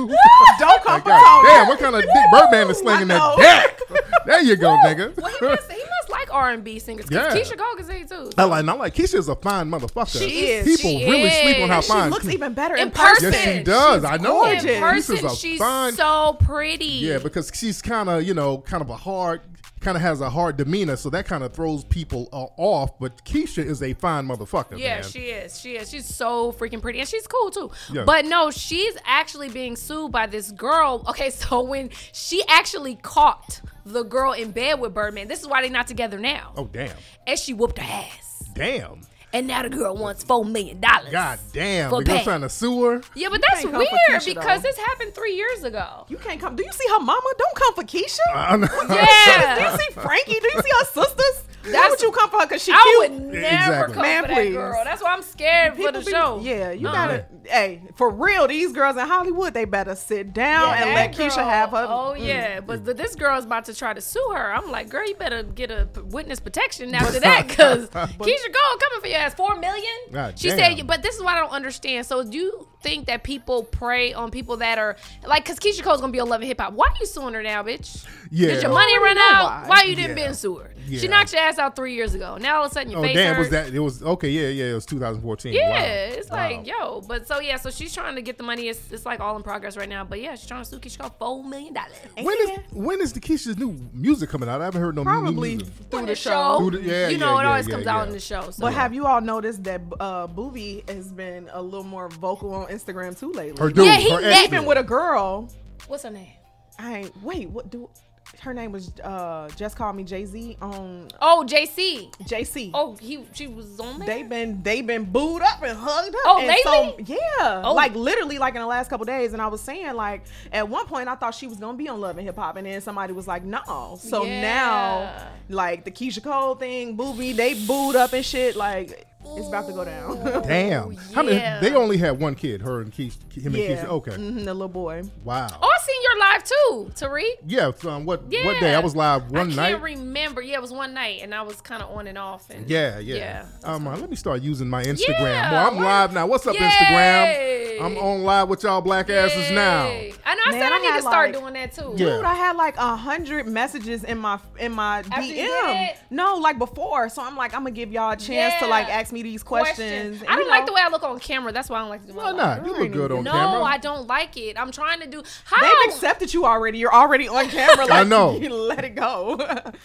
too. Don't come Like, for God Tony. damn, what kind of dick Birdman is slinging I that know. dick? There you go, nigga. Well, he must, he must like R and B singers. Yeah. Because Keisha Cole can sing too. I like, I like Keisha's a fine motherfucker. She is. People She really sleep on how is. She fine. looks even better In in person. Yes, she does. I know. gorgeous. In person, Keisha's a she's fine. so pretty. Yeah, because she's kind of, you know, kind of a hard, kind of has a hard demeanor, so that kind of throws people uh, off. But Keisha is a fine motherfucker. Yeah, man. she is. She is. She's so freaking pretty. And she's cool too. Yeah. But no, she's actually being sued by this girl. Okay, so when she actually caught the girl in bed with Birdman, this is why they're not together now. Oh damn, And she whooped her ass. damn, And now the girl wants four million dollars. god damn. For The girl pay. trying to sue her. Yeah, but that's can't come weird for Keisha, because though. this happened three years ago. You can't come. Do you see her mama? Don't come for Keisha. I know. Do Yeah. you see Frankie? Do you see her sisters? Why That's- would you come for her? Because she I cute. would never Exactly. come Man, for that please. girl. That's why I'm scared for People the be- show. Yeah, you Uh-uh. gotta. Hey, for real, these girls in Hollywood, they better sit down Yeah, and that let Keisha girl- have her. Oh Mm. yeah, but th- this girl is about to try to sue her. I'm like, girl, you better get a p- witness protection after that, because Keisha Cole coming for your ass. Four million. God She damn. said, but this is what I don't understand. So do you think that people prey on people that are like, because Keisha Cole's gonna be on Love and Hip Hop? Why you suing her now, bitch? Yeah. Did your money run know out? why. Why, you didn't Yeah. been sue her? Yeah. She knocked your ass out three years ago. Now all of a sudden your Oh face damn, hurt. was that? It was okay. Yeah, yeah. It was two thousand fourteen. Yeah, Wow. it's Wow. like, yo, but so yeah, so she's trying to get the money. It's, it's like all in progress right now. But yeah, she's trying to sue Keisha Cole four million dollars. When is when is the Keisha's new music coming out? I haven't heard no new Probably music. through the the show. show. Through the- yeah, you know, yeah, it yeah, always yeah, comes yeah. out in the show. So. But have you all noticed that uh, Boobie has been a little more vocal on Instagram too lately? Her dude, Yeah, he her net- ex Even dude. with a girl. What's her name? I ain't. Wait, what do? Her name was uh, Just Call Me Jay Z on Oh, J C. J C. Oh, he she was on there. They been they been booed up and hugged up. Oh, and lately? So, yeah, Oh. like literally, like in the last couple days. And I was saying, like at one point, I thought she was gonna be on Love and Hip Hop, and then somebody was like, "No." So Yeah. now, like the Keisha Cole thing, Boobie, they booed up and shit. Like it's about to go down. Damn. How many? yeah. They only had one kid. Her and Keisha. Him and yeah, Keisha. Okay. Mhm, the little boy. Wow. Oh, I seen your live too, Tariq. Yeah. So, um, what Yeah. what day? I was live one I night. can't remember. Yeah, it was one night, and I was kind of on and off. And Yeah, yeah. yeah. Um, uh, let me start using my Instagram. Yeah, Boy, I'm why- live now. What's up, Yay. Instagram? I'm on live with y'all black asses now. Yay. I know. I Man, said I I need to had, start like- doing that too. Yeah. Dude, I had like a hundred messages in my in my After you D M. did it? No, like before. So I'm like, I'm gonna give y'all a chance to Yeah. like ask me these questions. Questions. And, I you don't like know, the way I look on camera. That's why I don't like to do my Why live. not? You look good on No, camera. I don't like it. I'm trying to do. How? They've accepted you already. You're already on camera. Like, I know. You let it go.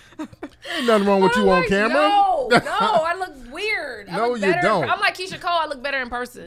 Ain't nothing wrong with I'm you on like, camera. No, no, I look weird. I No, look you better in- don't. I'm like Keisha Cole. I look better in person.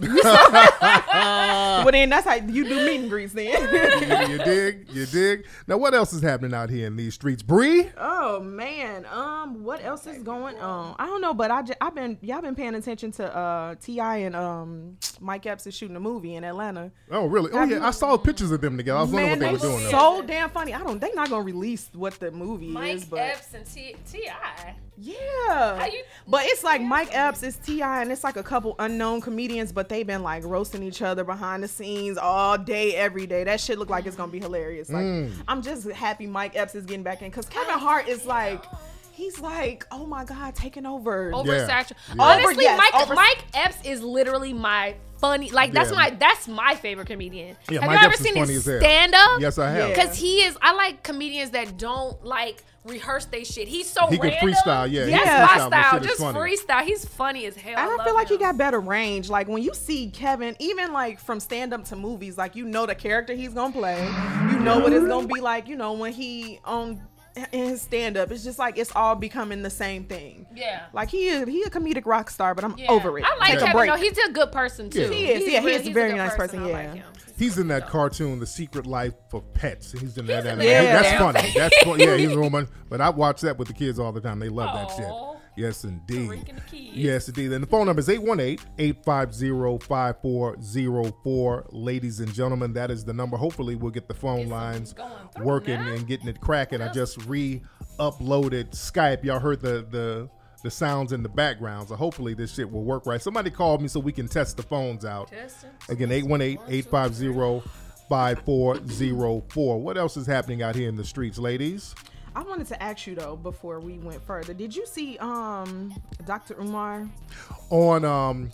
well, then that's how you do meet and greets then. you, you dig? You dig? Now, what else is happening out here in these streets? Bree? Oh man, um, what else is going on? I don't know, but I just, I've been y'all been paying attention to uh T I and um Mike Epps is shooting a movie in Atlanta. Oh, really? Oh, Have yeah. you- I saw pictures of them together. I was wondering Man, what they they were doing. so damn funny. I don't. They not gonna release what the movie Mike is, but Epps and T I. yeah. How you- But it's like Mike Epps is T I and it's like a couple unknown comedians, but they've been like roasting each other behind the scenes all day, every day. That shit look like it's gonna be hilarious. Like Mm. I'm just happy Mike Epps is getting back in because Kevin Hart is like. He's like, oh my God, taking over. Oversaturated. Yeah. Honestly, Over- yes, Mike over- Mike Epps is literally my funny. Like that's Yeah. my that's my favorite comedian. Yeah, have Mike you ever Epps is seen funny his as hell. stand up? Yes, I have. Yeah. Because he is. I like comedians that don't like rehearse their shit. He's so He can random. freestyle, yeah, he That's can my freestyle, that style. shit is Just funny. freestyle. He's funny as hell. And I, love feel like he him. got better range. Like when you see Kevin, even like from stand up to movies, like you know the character he's gonna play. You know what it's gonna be like. You know when he on in his stand up, it's just like it's all becoming the same thing. Yeah. Like he is he a comedic rock star, but I'm Yeah. over it. I like Take a Kevin. break. No, he's a good person too. Yeah. He is. He's Yeah, he really- is a he's very good nice person, I yeah. like him. He's in that cartoon, The Secret Life of Pets. He's in that. He's in anime. that That's damn funny. thing. That's funny. Yeah, he's a woman. But I watch that with the kids all the time. They love that Aw. shit. Yes, indeed. Tariq and the kids. Yes, indeed. And the phone number is eight one eight, eight five zero, five four zero four. Ladies and gentlemen, that is the number. Hopefully, we'll get the phone lines going through working now. and getting it cracking. I just re-uploaded Skype. Y'all heard the the the sounds in the background. So hopefully this shit will work right. Somebody called me so we can test the phones out. Testing. Again, eight one eight, eight five zero, five four zero four. What else is happening out here in the streets, ladies? I wanted to ask you though before we went further. Did you see um Doctor Umar? On um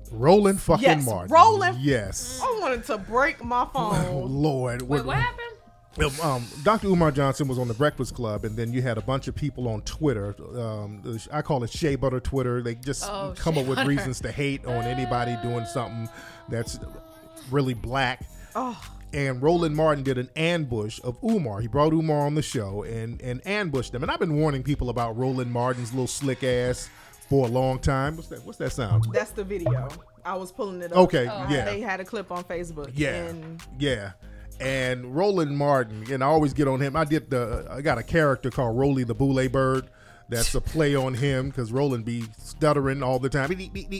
Roland fucking Yes, Martin. Roland. Yes. I wanted to break my Oh, phone. Lord. Wait, what happened? Um, Doctor Umar Johnson was on the Breakfast Club, and then you had a bunch of people on Twitter. Um, I call it shea butter Twitter. They just Oh, come shea up with butter. reasons to hate on anybody doing something that's really black. Oh. And Roland Martin did an ambush of Umar. He brought Umar on the show and, and ambushed him. And I've been warning people about Roland Martin's little slick ass for a long time. What's that? What's that sound? That's the video. I was pulling it up. Okay, Uh, yeah. They had a clip on Facebook. Yeah, And yeah. And Roland Martin, and I always get on him. I did the. I got a character called Rolly the Boule Bird. That's a play on him because Roland be stuttering all the time. Oh,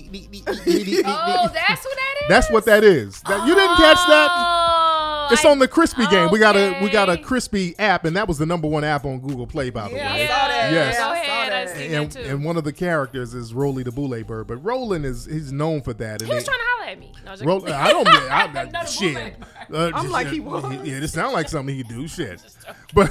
that's what that is. That's what that is. That, you didn't catch that? Oh, It's I- on the Crispy game. We got a we got a okay. Crispy app, and that was the number one app on Google Play, by the Yeah, way. I saw that. Yes. Yeah, Go I saw ahead. I that. see that And, too. and one of the characters is Rolly the Boule Bird, but Roland is he's known for that. And he was they- trying to holler at me. No, I was just- Roll, I don't. I, I, No, the shit. bootleg. Uh, I'm just- like he was. Yeah, it sounds like something he'd do. Shit, but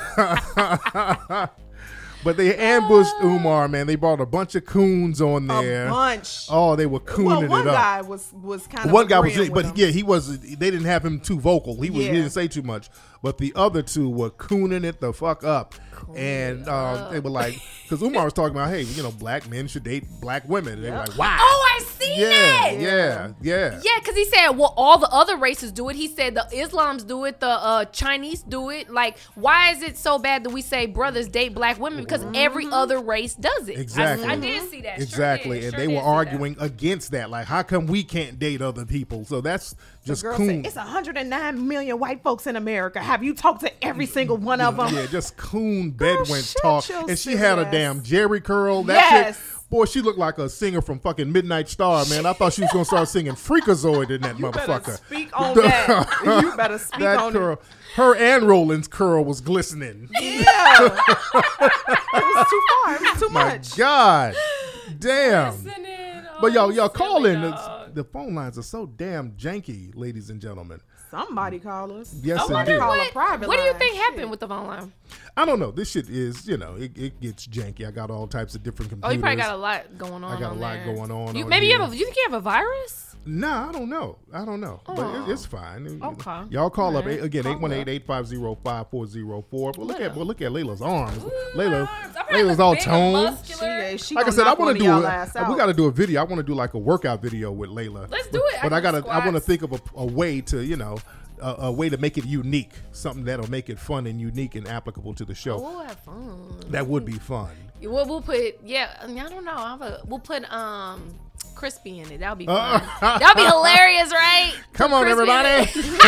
but they ambushed Umar. Man, they brought a bunch of coons on there. A bunch. Oh, they were cooning well, one it up. guy was was kind of One guy was, agreeing but with him. yeah, he was. They didn't have him too vocal. He was. Yeah. He didn't say too much. But the other two were cooning it the fuck up, and um, they were like, because Umar was talking about, hey, you know, black men should date black women. And they were like, wow. Oh, I see yeah, that. yeah, yeah, Yeah, because he said, well, all the other races do it. He said the Islams do it, the uh, Chinese do it. Like, why is it so bad that we say brothers date black women? Because every other race does it. I- Exactly. I, did see that. Sure Exactly, did. and Sure they did were see that. arguing against that. Like, how come we can't date other people? So that's just Girl coon. said, it's one hundred nine million white folks in America. Have you talked to every single one of them? Yeah, just coon Girl, bedouin shut talk. your And she silly had a ass. damn Jerry curl. That Yes. chick, boy, she looked like a singer from fucking Midnight Star, man. I thought she was gonna start singing Freakazoid in that You better motherfucker. speak on that. You better speak That on curl, her and Roland's curl was glistening. it. Yeah. It was too far. It was too My much. God, damn. Listen in. But y'all, Oh, y'all call silly in. dog. It's- The phone lines are so damn janky, ladies and gentlemen. Somebody call us. Yes, I wonder indeed. Call a what, private what do you line. think Shit. happened with the phone line? I don't know. This shit is, you know, it, it gets janky. I got all types of different Oh, computers. you probably got a lot going on. I got a on lot there. going on You, on maybe you here. have a. You think you have a virus? Nah, I don't know. I don't know. But Oh. it, it's fine. Okay. Y'all call up All right. again Call eight one eight, up. eight five zero, five four zero four. Well, look Layla. at well, look at Layla's arms. Ooh, Layla, arms. I probably Layla's look all big and toned. muscular. She, she Like I gonna said, I knock want one to of do. y'all A, ass we out. got to do a video. I want to do like a workout video with Layla. Let's do it. I But I can gotta. do I want to squats. think of a, a way to, you know, a, a way to make it unique. Something that'll make it fun and unique and applicable to the show. We'll have fun. That would be fun. We'll, we'll put yeah. I, mean, I don't know. I have a, we'll put um crispy in it. That'll be fun. That'll be hilarious, right? Come Put on, crispy in everybody.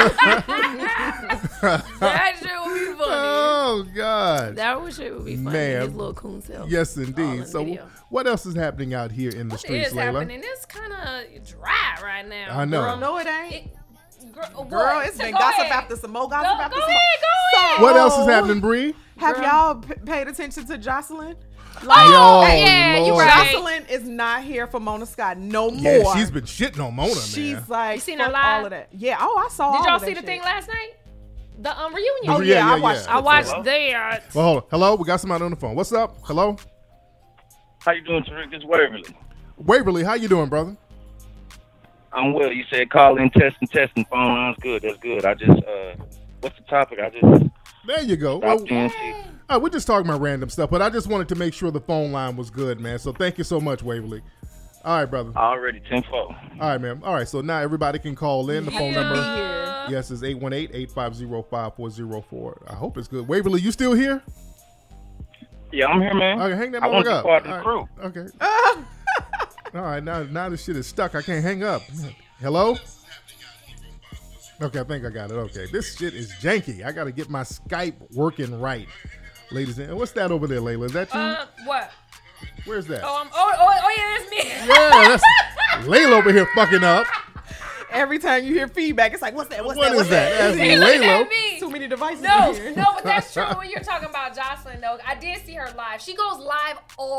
it. That shit would be funny. Oh God. That shit would be funny. Man. His little coon self. Yes, All indeed. in So, video. what else is happening out here in the What streets, is Layla? happening? It's kind of dry right now. I know. Girl, no, it ain't. It, girl, Girl, what? it's been Go gossip ahead. after some more Go, gossip after go some ahead, go ahead. What else is Oh. happening, Bree? Have Girl. y'all p- paid attention to Jocelyn? Oh, Yo, yeah, you Lord. right. Jocelyn is not here for Mona Scott no more. Yeah, she's been shitting on Mona, She's man. like, You seen her fuck live? all of that. Yeah. Oh, I saw. Did all y'all of see that the thing shit. last night? The um, reunion. Oh Yeah, yeah, yeah, I watched. yeah. I it. watched Hello? that. Well, hold on. Hello, we got somebody on the phone. What's up? Hello, How you doing, Tariq? It's Waverly. Waverly. How you doing, brother? I'm well. You said call in, testing, testing. Phone line's good. That's good. I just, uh, what's the topic? I just There you go. Well, stopped in. See. uh, we're just talking about random stuff, but I just wanted to make sure the phone line was good, man. So thank you so much, Waverly. All right, brother. Already ten four. All right, man. All right, so now everybody can call in. The phone Yeah. number, Here. yes, is eight one eight, eight five zero, five four zero four. I hope it's good. Waverly, you still here? Yeah, I'm here, man. Okay, hang that I want motherfucker to up. be part of the All crew. right, Okay. All right, now now this shit is stuck. I can't hang up. Hello? Okay, I think I got it. Okay, this shit is janky. I got to get my Skype working right, ladies and what's that over there, Layla? Is that you? Uh, what? Where's that? Oh, um, oh, oh, oh, yeah, that's me. Yeah, that's Layla over here fucking up. Every time you hear feedback, it's like, what's that? What's What that? is What's that? That's Hey, look Layla. at me. Too many devices No, in here. no, but that's true when you're talking about Jocelyn, though. I did see her live. She goes live all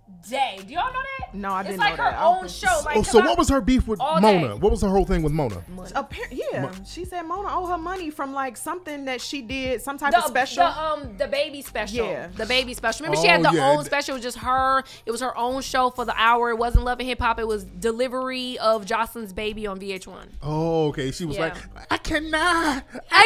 Day. Do y'all know that? No, I It's didn't like know her that. I don't own think- show. Like, Oh, so 'cause what I- was her beef with all Mona? day. What was the whole thing with Mona? Appar- yeah, Mo- she said Mona owe her money from like something that she did, some type the, of special. The um the baby special. Yeah. The baby special. Remember she had Oh, the yeah. own special. It was just her. It was her own show for the hour. It wasn't Love and Hip Hop. It was delivery of Jocelyn's baby on V H one. Oh, okay. She was Yeah. like, I cannot. I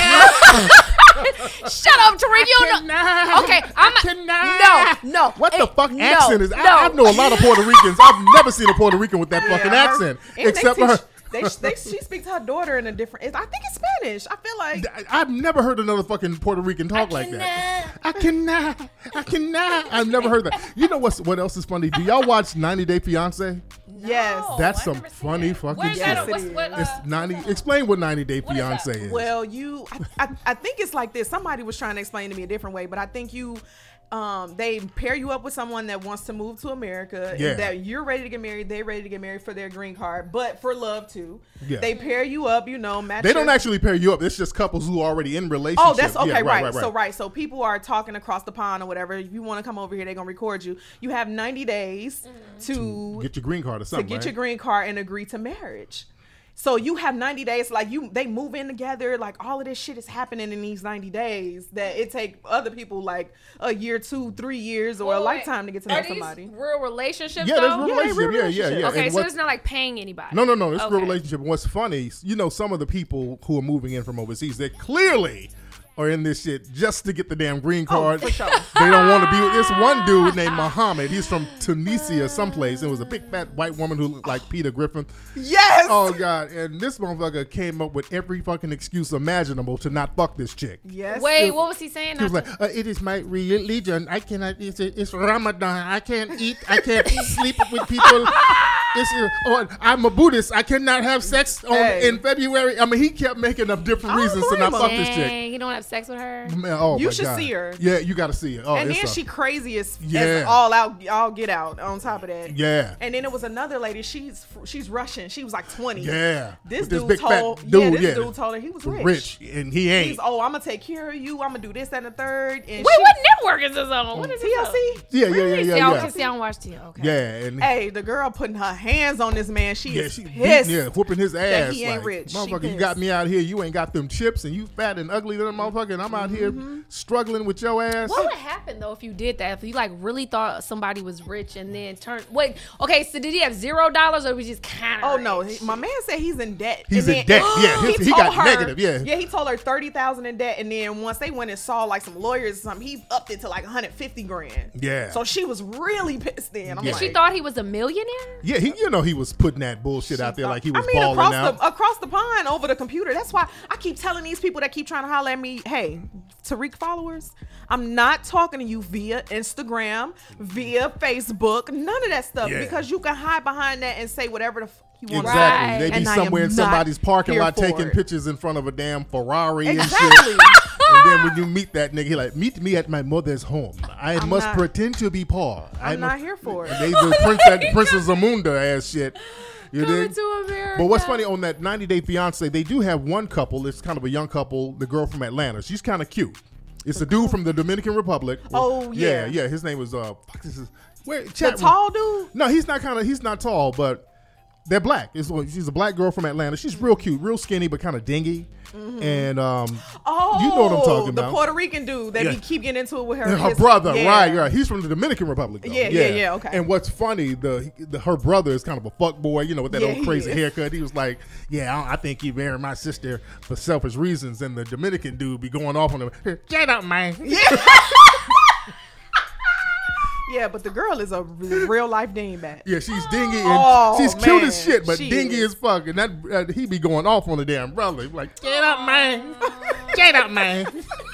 cannot. Shut up, Tariq. You don't know. cannot. Okay, I'm I cannot. No, no. What the It- fuck no, accent is? I, no. I know a lot of Puerto Ricans. I've never seen a Puerto Rican with that fucking Yeah, her- accent, and except they her. teach- They, they, she speaks to her daughter in a different. I think it's Spanish. I feel like I- I've never heard another fucking Puerto Rican talk like that. I cannot. I cannot. I've never heard that. You know what's what else is funny? Do y'all watch ninety Day Fiance? yes. No, That's I've some never seen funny it. fucking Where's shit. that? Yes, it What's, is. what, uh, It's ninety. Explain what ninety Day What is Fiance that? is. Well, you, I, I, I think it's like this. Somebody was trying to explain to me a different way, but I think you, um, they pair you up with someone that wants to move to America. Yeah. And that you're ready to get married. They're ready to get married for their green card, but for love too. Yeah. They pair you up. You know, match. They don't your- actually pair you up. It's just couples who are already in relationships. Oh, that's okay, Yeah, right, So right, so people are talking across the pond or whatever. If you want to come over here, they're gonna record you. You have ninety days to Get your green card or to something. get right? your green card and agree to marriage. So you have ninety days, like you, they move in together, like all of this shit is happening in these ninety days that it take other people like a year, two, three years, or a wait, lifetime to get to know are these somebody. real relationships? Yeah, there's though? real Yeah, they relationship. real Yeah, yeah, yeah. relationship. Okay, And so what- it's not like paying anybody. No, no, no. It's a real Okay. relationship. And what's funny, you know, some of the people who are moving in from overseas, they clearly are in this shit just to get the damn green card. for sure. They don't want to be with this one dude named Muhammad. He's from Tunisia, someplace. It was a big fat white woman who looked like Peter Griffin. Yes. Oh God! And this motherfucker came up with every fucking excuse imaginable to not fuck this chick. Yes. Wait, what was he saying? He was like, uh, "It is my religion. I cannot. It's, it's Ramadan. I can't eat. I can't sleep with people. It's, uh, oh, I'm a Buddhist. I cannot have sex on Hey. in February." I mean, he kept making up different I don't reasons to not blame fuck him. this chick. Dang, he don't have sex with her. Man, oh You my should God. see her. Yeah, you got to see her. Oh, and it's then a- she crazy as, Yeah. as all out, all get out. On top of that, Yeah. And then it was another lady. She's she's Russian. She was like twenty. Yeah. This With this dude big fat told dude, yeah, this yeah. dude told her he was rich. rich, and he ain't. He's oh, I'm gonna take care of you. I'm gonna do this and the third. And Wait, she, what network is this on? What is T this L on? C? yeah, yeah, yeah, See, yeah, I yeah. don't, see, I don't watch T L. Okay. Yeah, and Hey, the girl putting her hands on this man. She yeah, is she beating, pissed. yeah, whooping his ass. that he ain't like, rich. She Motherfucker, you pissed. got me out here. You ain't got them chips, and you fat and ugly little motherfucker, and I'm out here Mm-hmm. struggling with your ass. What would happen though if you did that? If you like really thought somebody was rich and then turned wait, okay, so did he have zero dollars or was he just kind of? Oh no, he- my man said he's in debt. He's And in then- debt. Yeah, his- he told got negative, yeah. yeah. He told her thirty thousand in debt, and then once they went and saw like some lawyers or something, he upped it to like one hundred fifty grand. Yeah. So she was really pissed. Then I'm Yeah. like, She thought he was a millionaire. Yeah, he, you know, he was putting that bullshit out there like he was I mean, balling across out. the across the pond over the computer. That's why I keep telling these people that keep trying to holler at me, hey, Tariq followers, I'm not talking to you via Instagram, via Facebook, none of that stuff, Yeah. because you can hide behind that and say whatever the f- you want. Exactly. Right. They be And I somewhere am in not somebody's parking here lot for taking it. pictures in front of a damn Ferrari and Exactly. shit. And then when you meet that nigga, he like, meet me at my mother's home. I I'm must not- pretend to be poor. I I'm not must- here for it. And they do Prince, that Princess Zamunda ass shit. You Coming dig? to America. But what's funny on that ninety Day Fiance, they do have one couple. It's kind of a young couple. The girl from Atlanta. She's kind of cute. It's a dude from the Dominican Republic. Oh, yeah. yeah, yeah. His name was uh, fuck, this is where The chat room- tall dude. No, he's not kind of. He's not tall, but they're black. It's, she's a black girl from Atlanta. She's real cute, real skinny, but kind of dingy. And um, Oh, you know what I'm talking the about. Puerto Rican dude that Yeah. he keep getting into it with her. And her his- brother, yeah. right, right. He's from the Dominican Republic, though. Yeah, yeah, yeah, okay. And what's funny, the, the her brother is kind of a fuck boy, you know, with that Yeah, old he crazy is. haircut. He was like, "Yeah, I, I think you married my sister for selfish reasons." And the Dominican dude be going off on him. Get up, man. Yeah, but the girl is a real life dingbat. Yeah, she's dingy and Oh, she's cute man, as shit, but she dingy is. as fuck. And that uh, he be going off on the damn brother. He be like, get up, man. Get up, man.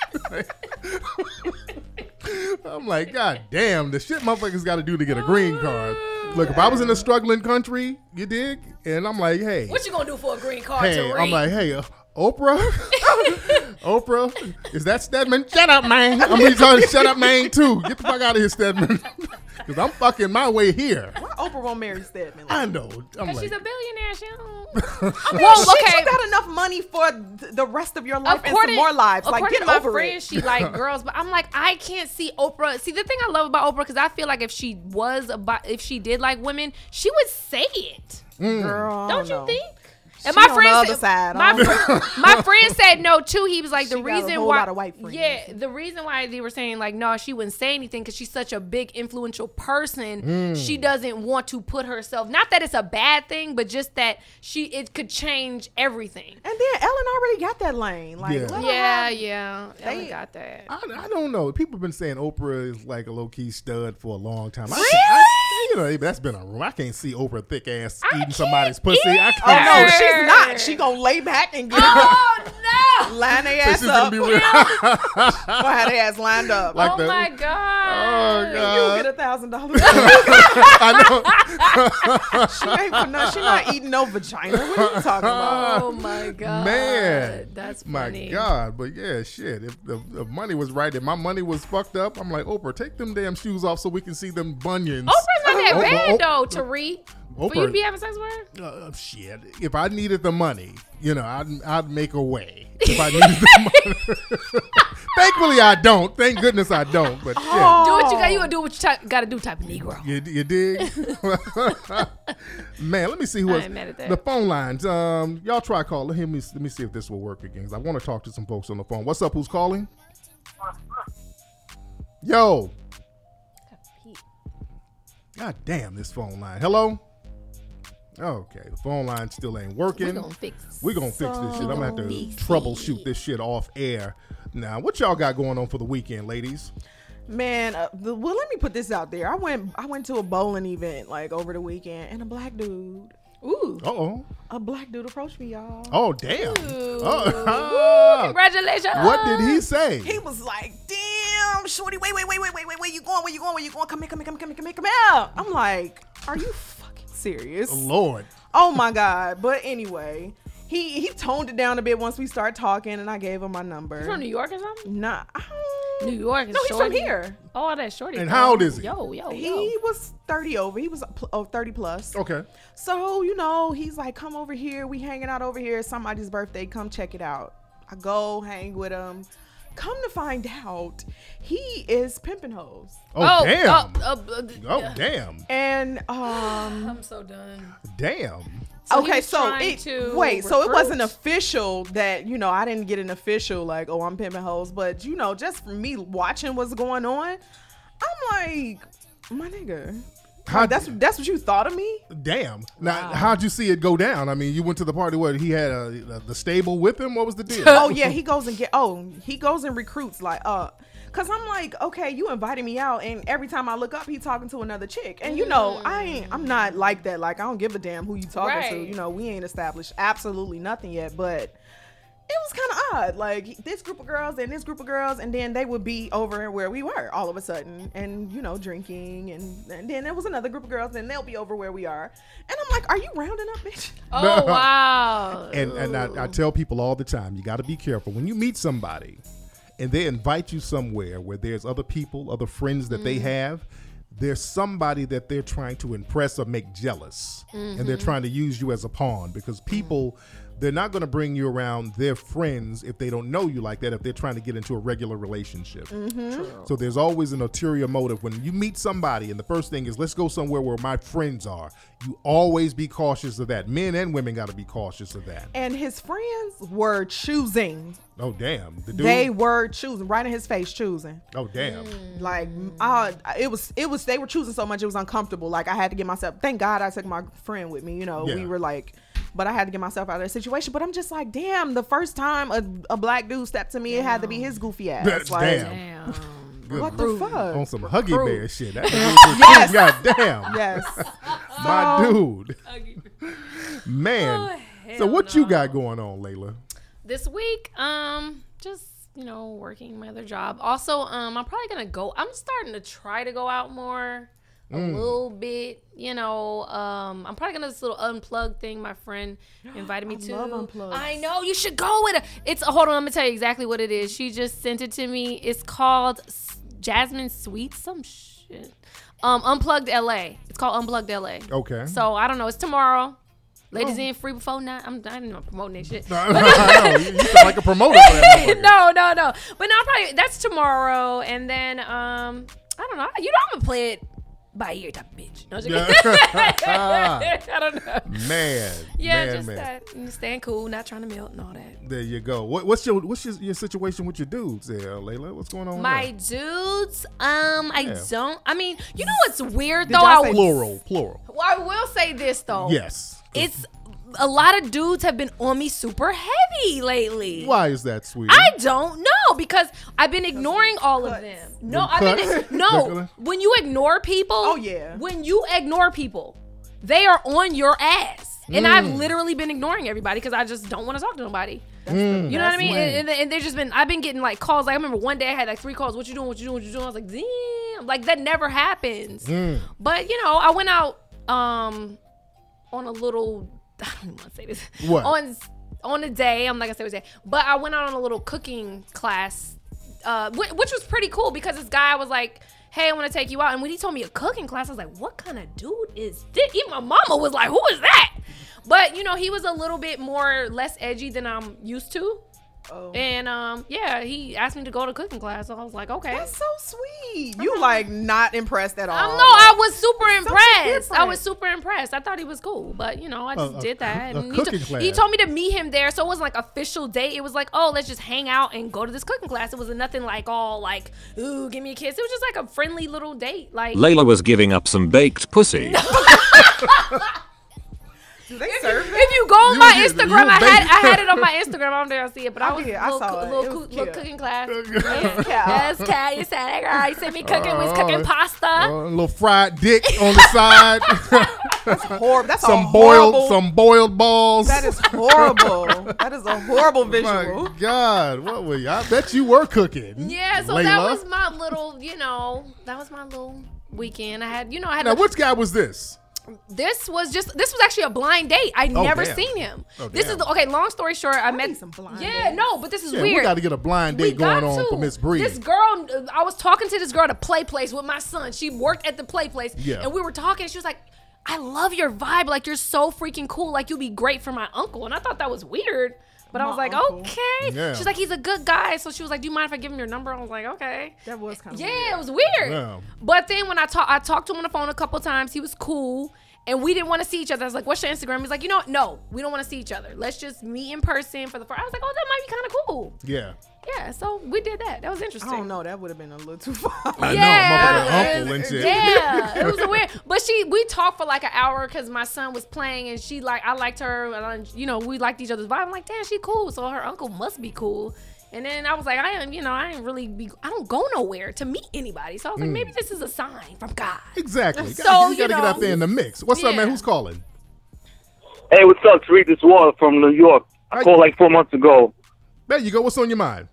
I'm like, God damn, the shit motherfuckers got to do to get a green card. Look, if I was in a struggling country, you dig? And I'm like, hey, What you gonna do for a green card? hey, Tariq? I'm like, hey, uh, Oprah, Oprah, is that Stedman? Shut up, man. I'm gonna tell you, shut up, man, too. Get the fuck out of here, Stedman. Because I'm fucking my way here. Why Oprah won't marry Stedman. I know. I'm Cause like, she's a billionaire. She don't. I mean, Well, shit, okay. you got enough money for th- the rest of your life and some According- more lives. Like, according get to my over friends, it. she like girls, but I'm like, I can't see Oprah. See, the thing I love about Oprah, because I feel like if she was about, if she did like women, she would say it. Girl, Don't you no. think? She And my on friend the other said, side. my, I don't fr- my friend said no too. He was like the She got a reason whole why. lot of white friends. Yeah, the reason why they were saying like no, she wouldn't say anything because she's such a big influential person. She doesn't want to put herself. Not that it's a bad thing, but just that she it could change everything. And then Ellen already got that lane. Like, Yeah. let her Yeah, have- yeah, They- they got that. I, I don't know. People have been saying Oprah is like a low key stud for a long time. I, Really? I, you know, that's been a rumor. I can't see Oprah thick ass I eating can't somebody's pussy. I either. Oh can't. no, see it. she's not. She gonna lay back and get Oh no! line their So ass she's gonna up. be Gonna with- have their ass lined up. Like oh the- my Oh god! You god! get a thousand dollars. I know. She ain't for nothing. She not eating no vagina. What are you talking about? Oh my god, Man, that's my funny. God, but yeah, shit. If the if money was right, if my money was fucked up, I'm like, Oprah, take them damn shoes off so we can see them bunions. Oprah's not that Oprah- bad Oprah- though, Tariq. For Oprah- you to be having sex with her? Uh, shit. If I needed the money, you know, I'd I'd make a way. If I needed the money. Thankfully, I don't. Thank goodness I don't. But Oh. Do what you got. You gotta do what you ty- gotta do, type of Negro. yeah, you, you dig? Man, let me see who I else. ain't mad at that. The phone lines. Um, y'all try calling. Let me let me see if this will work again. 'Cause I want to talk to some folks on the phone. What's up? Who's calling? Yo. God damn this phone line. Hello? Okay, the phone line still ain't working. We gonna fix. We're gonna fix this shit. I'm gonna have to fix troubleshoot this shit off air. Now, what y'all got going on for the weekend, ladies? Man, uh, the, well, let me put this out there. I went, I went to a bowling event like over the weekend, and a black dude, ooh, Uh oh. a black dude approached me, y'all. Oh damn. Ooh. Oh. Congratulations. What did he say? He was like, "Damn, shorty, wait, wait, wait, wait, wait, wait, where you going? Where you going? Where you going? Come here, come here, come here, come here, come here, come here." I'm like, "Are you fucking serious?" Lord. Oh my god! But anyway, he he toned it down a bit once we started talking, and I gave him my number. You from New York or something? Nah, I don't- New York is No, he's from shorty. here. Oh, that's shorty. And how old is he? Yo, yo, He yo. was thirty over. He was pl- oh, thirty plus. Okay. So, you know, he's like, "Come over here. We hanging out over here. It's somebody's birthday. Come check it out." I go hang with him. Come to find out, he is pimping hoes. Oh, damn. uh, uh, uh, Oh uh, damn. And um I'm so done. Damn. So he okay, was so trying it, to wait, so it recruit? wasn't official that, you know, I didn't get an official like, "Oh, I'm pimping hoes," but you know, just from me watching what's going on, I'm like, my nigga. How- Like, that's that's what you thought of me? Damn. Now, how'd you see it go down? I mean, you went to the party where he had a, the stable with him. What was the deal? Oh yeah, he goes and get oh, he goes and recruits like uh cause I'm like, okay, you invited me out, and every time I look up, he talking to another chick. And you know, I ain't I'm not like that. Like, I don't give a damn who you talking to. Right. You know, we ain't established absolutely nothing yet, but it was kind of odd. Like, this group of girls and this group of girls, and then they would be over where we were all of a sudden, and you know, drinking, and, and then there was another group of girls, and they'll be over where we are. And I'm like, are you rounding up, bitch? Oh wow. And and I, I tell people all the time, you got to be careful when you meet somebody, and they invite you somewhere where there's other people, other friends that they have. There's somebody that they're trying to impress or make jealous, and they're trying to use you as a pawn, because people. They're not going to bring you around their friends if they don't know you like that, if they're trying to get into a regular relationship. So there's always an ulterior motive. When you meet somebody and the first thing is, let's go somewhere where my friends are, you always be cautious of that. Men and women got to be cautious of that. And his friends were choosing. Oh, damn. The dude? They were choosing, right in his face, choosing. Oh, damn. Like, uh, it was, it was. They were choosing so much, it was uncomfortable. Like, I had to get myself. Thank God, I took my friend with me. You know, Yeah. we were like, but I had to get myself out of that situation. But I'm just like, damn. The first time a, a black dude stepped to me, it had to be his goofy ass. That's like, damn. Damn. Good what the Lord. fuck? On some Huggy Recruit. Bear shit. That dude Yes. God damn. Yes. My So- dude. Man. Oh, so hell what you no. got going on, Layla? This week, um, just you know, working my other job. Also, um, I'm probably gonna go. I'm starting to try to go out more, a Mm. little bit. You know, um, I'm probably gonna do this little unplugged thing. My friend invited me I to. love unplugged. I know you should go with it. It's hold on. I'm gonna tell you exactly what it is. She just sent it to me. It's called S- Jasmine Sweet. Some shit. shit. Um, Unplugged L A. It's called Unplugged L A. Okay. So I don't know. It's tomorrow. Ladies in free before nine. I'm I ain't not promoting that shit. No, I know. You, you sound like a promoter for that motherfucker. no, no, no. But no, probably that's tomorrow. And then um, I don't know. You know, I'm gonna play it by ear type of bitch. No, I'm just kidding. I don't know. Man. Yeah, man, just man. that. Staying cool, not trying to melt and all that. There you go. What, what's your what's your, your situation with your dudes there, Layla? What's going on? My with that? dudes, um, I Yeah. don't. I mean, you know what's weird Did though? y'all I, say Plural, plural. well, I will say this though. Yes. It's a lot of dudes have been on me super heavy lately. Why is that, sweet? I don't know because I've been ignoring all of them. No, Them I mean cuts? no. Regular? When you ignore people, Oh, yeah. When you ignore people, they are on your ass. And I've Mm. literally been ignoring everybody because I just don't want to talk to nobody. You know what I mean? right. And, and, and they've just been. I've been getting like calls. Like I remember one day I had like three calls. What you doing? What you doing? What you doing? I was like, damn. Like that never happens. Mm. But you know, I went out um on a little. I don't even want to say this. What? On on a day, I'm not gonna say what day, but I went out on a little cooking class, uh, wh- which was pretty cool because this guy was like, "Hey, I want to take you out," and when he told me a cooking class, I was like, "What kind of dude is this?" Even my mama was like, "Who is that?" But you know, he was a little bit more less edgy than I'm used to. Oh. And um, yeah, he asked me to go to cooking class, so I was like, okay. That's so sweet. You like not impressed at all. Um, no, I was super So impressed. different. I was super impressed. I thought he was cool, but you know, I just A- a- did that. a And he, to- cooking class. he told me to meet him there, so it wasn't like official date. It was like, oh, let's just hang out and go to this cooking class. It was nothing like all like, ooh, give me a kiss. It was just like a friendly little date. Like, Layla was giving up some baked pussy. Do they serve it? if you go on You my did- Instagram, you I had baked- I had it on my Instagram. I don't know if you see it, but I, I was did. I little, saw coo- it. little, It coo- was little cute. cooking class. Cal. Yes, Cal. You said that girl. You said me cooking. We was cooking Uh, pasta. Uh, a little fried dick on the side. Horrible. That's some a boiled, horrible, some boiled balls. That is horrible. That is a horrible My visual. God, what were you? I bet you were cooking. Yeah, so Layla. that was my little, you know, that was my little weekend. I had, you know, I had Now, to- which guy was this? this was just this was actually a blind date. I Oh, never damn. seen him. Oh, this damn. is the, okay. Long story short, I, met need some blind Yeah, dates. no, but this is Yeah, weird. we got to get a blind We date going got on to. for Miss Bree. This girl, uh, I was talking to this girl at a play place with my son. She worked at the play place, Yeah. and we were talking. She was like, "I love your vibe. Like you're so freaking cool. Like you'd be great for my uncle." And I thought that was weird. But I My was like, uncle. okay. Yeah. She's like, he's a good guy. So she was like, do you mind if I give him your number? I was like, okay. That was kind of Yeah, it was weird. Yeah. But then when I talked, I talked to him on the phone a couple times. He was cool, and we didn't want to see each other. I was like, "What's your Instagram?" He's like, "You know, what? No, we don't want to see each other. Let's just meet in person for the first." I was like, "Oh, that might be kind of cool." yeah. Yeah, so we did that. That was interesting. I don't know. That would have been a little too far. I Yeah, know, motherfucker, it uncle and was- shit. yeah, it was a weird. But she, we talked for like an hour because my son was playing, and she like, I liked her, and I, you know, we liked each other's vibe. I'm like, damn, she cool. So her uncle must be cool. And then I was like, I am, you know, I ain't really be, I don't go nowhere to meet anybody. So I was like, maybe this is a sign from God. Exactly. You So, gotta, you you gotta get know, out there in the mix. What's up, yeah. man? Who's calling? Hey, what's up? Tariq, this is Water from New York. I Hi. called like four months ago. There you go. What's on your mind?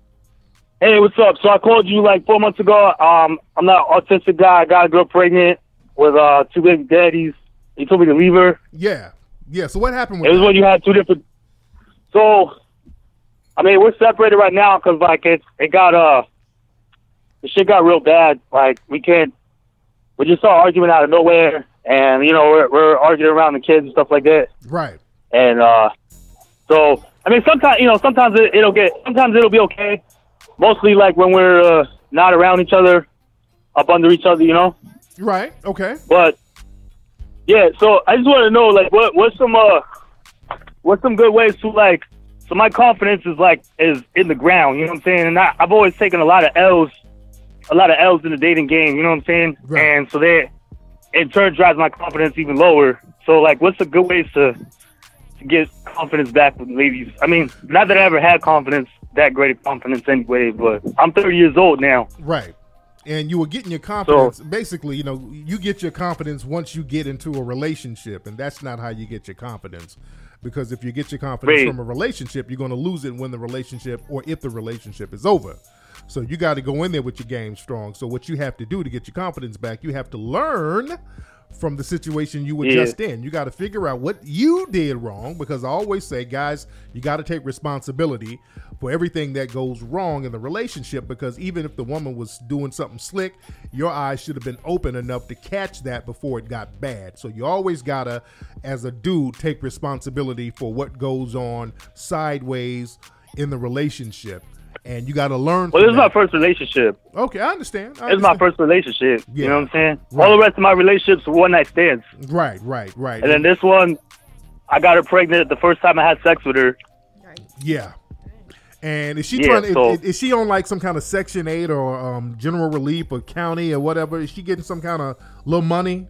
Hey, what's up? So I called you like four months ago. Um, I'm not an autistic guy. I got a girl pregnant with uh two baby daddies. You told me to leave her. Yeah. Yeah. So what happened with It was that? when you had two different. So, I mean, we're separated right now because like it it got uh the shit got real bad. Like we can't. We just saw an argument out of nowhere, and you know we're we're arguing around the kids and stuff like that. Right. And uh, so, I mean, sometimes, you know, sometimes it, it'll get, sometimes it'll be okay. Mostly like when we're uh, not around each other, up under each other, you know. Right. Okay. But yeah, so I just want to know, like, what what's some uh, what's some good ways to like, so my confidence is like is in the ground, you know what I'm saying? And I, I've always taken a lot of L's, a lot of L's in the dating game, you know what I'm saying? Right. And so that in turn drives my confidence even lower. So like, what's a good ways to to get confidence back with ladies? I mean, not that I ever had confidence, that great of confidence anyway, but I'm thirty years old now. Right. And you were getting your confidence. Basically, you know, you get your confidence once you get into a relationship, and that's not how you get your confidence. Because if you get your confidence Right. from a relationship, you're going to lose it when the relationship or if the relationship is over. So you got to go in there with your game strong. So what you have to do to get your confidence back, you have to learn from the situation you were Yeah. just in. You got to figure out what you did wrong, because I always say, guys, you got to take responsibility for everything that goes wrong in the relationship, because even if the woman was doing something slick, your eyes should have been open enough to catch that before it got bad. So you always got to, as a dude, take responsibility for what goes on sideways in the relationship. And you got to learn Well, from this is that. my first relationship. Okay, I understand. I It's my understand. first relationship. Yeah. You know what I'm saying? Right. All the rest of my relationships were one night stands. Right, right, right. And then this one, I got her pregnant the first time I had sex with her. Yeah. And is she Yeah, trying to, so- is, is she on like some kind of Section eight or um, general relief or county or whatever? Is she getting some kind of little money?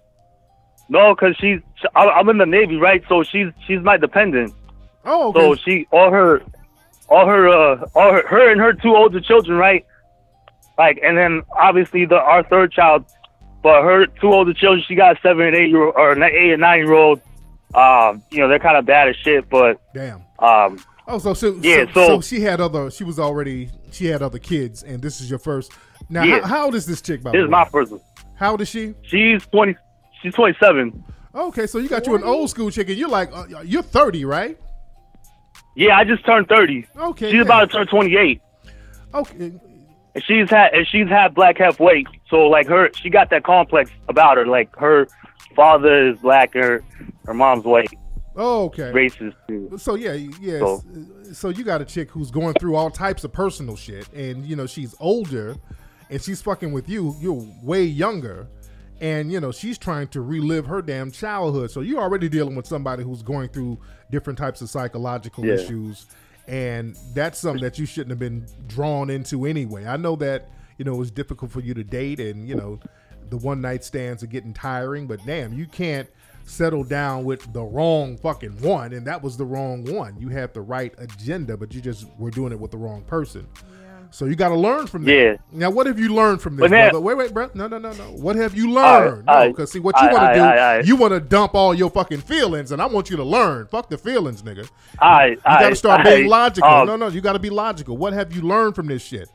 No, because she's, I- I'm in the Navy, right? So she's she's my dependent. Oh, okay. So she, all her, all her, uh, all her, her and her two older children, right? Like, and then obviously the our third child, but her two older children, she got a seven and eight year or an eight and nine year old. Um, you know, they're kind of bad as shit, but Damn. um, Oh, so, so, Yeah, so, so- so she had other, she was already, she had other kids, and this is your first. Now, Yeah. how, how old is this chick, by this the is way? my first one. How old is she? She's twenty. She's twenty-seven. Okay, so you got you an old school chick, and you're like, uh, you're thirty, right? Yeah, I just turned thirty. Okay. She's yeah. about to turn twenty-eight. Okay. And she's had and she's had black halfway. So like her, she got that complex about her. Like her father is black, her her mom's white. Oh, okay. Racist too. So yeah, yeah. So- So you got a chick who's going through all types of personal shit, and you know she's older, and she's fucking with you. You're way younger, and you know she's trying to relive her damn childhood. So you're already dealing with somebody who's going through different types of psychological Yeah. issues, and that's something that you shouldn't have been drawn into anyway. I know that you know it was difficult for you to date, and you know the one night stands are getting tiring, but damn, you can't settle down with the wrong fucking one, and that was the wrong one. You had the right agenda, but you just were doing it with the wrong person. So you got to learn from that. Yeah. Now, what have you learned from this, But now- brother? Wait, wait, bro. No, no, no, no. What have you All learned? right, all no, right. because see, what you All want right, to do, all right, all right. you want to dump all your fucking feelings, and I want you to learn. Fuck the feelings, nigga. All right, You got to start being logical. Um, no, no, you got to be logical. What have you learned from this shit?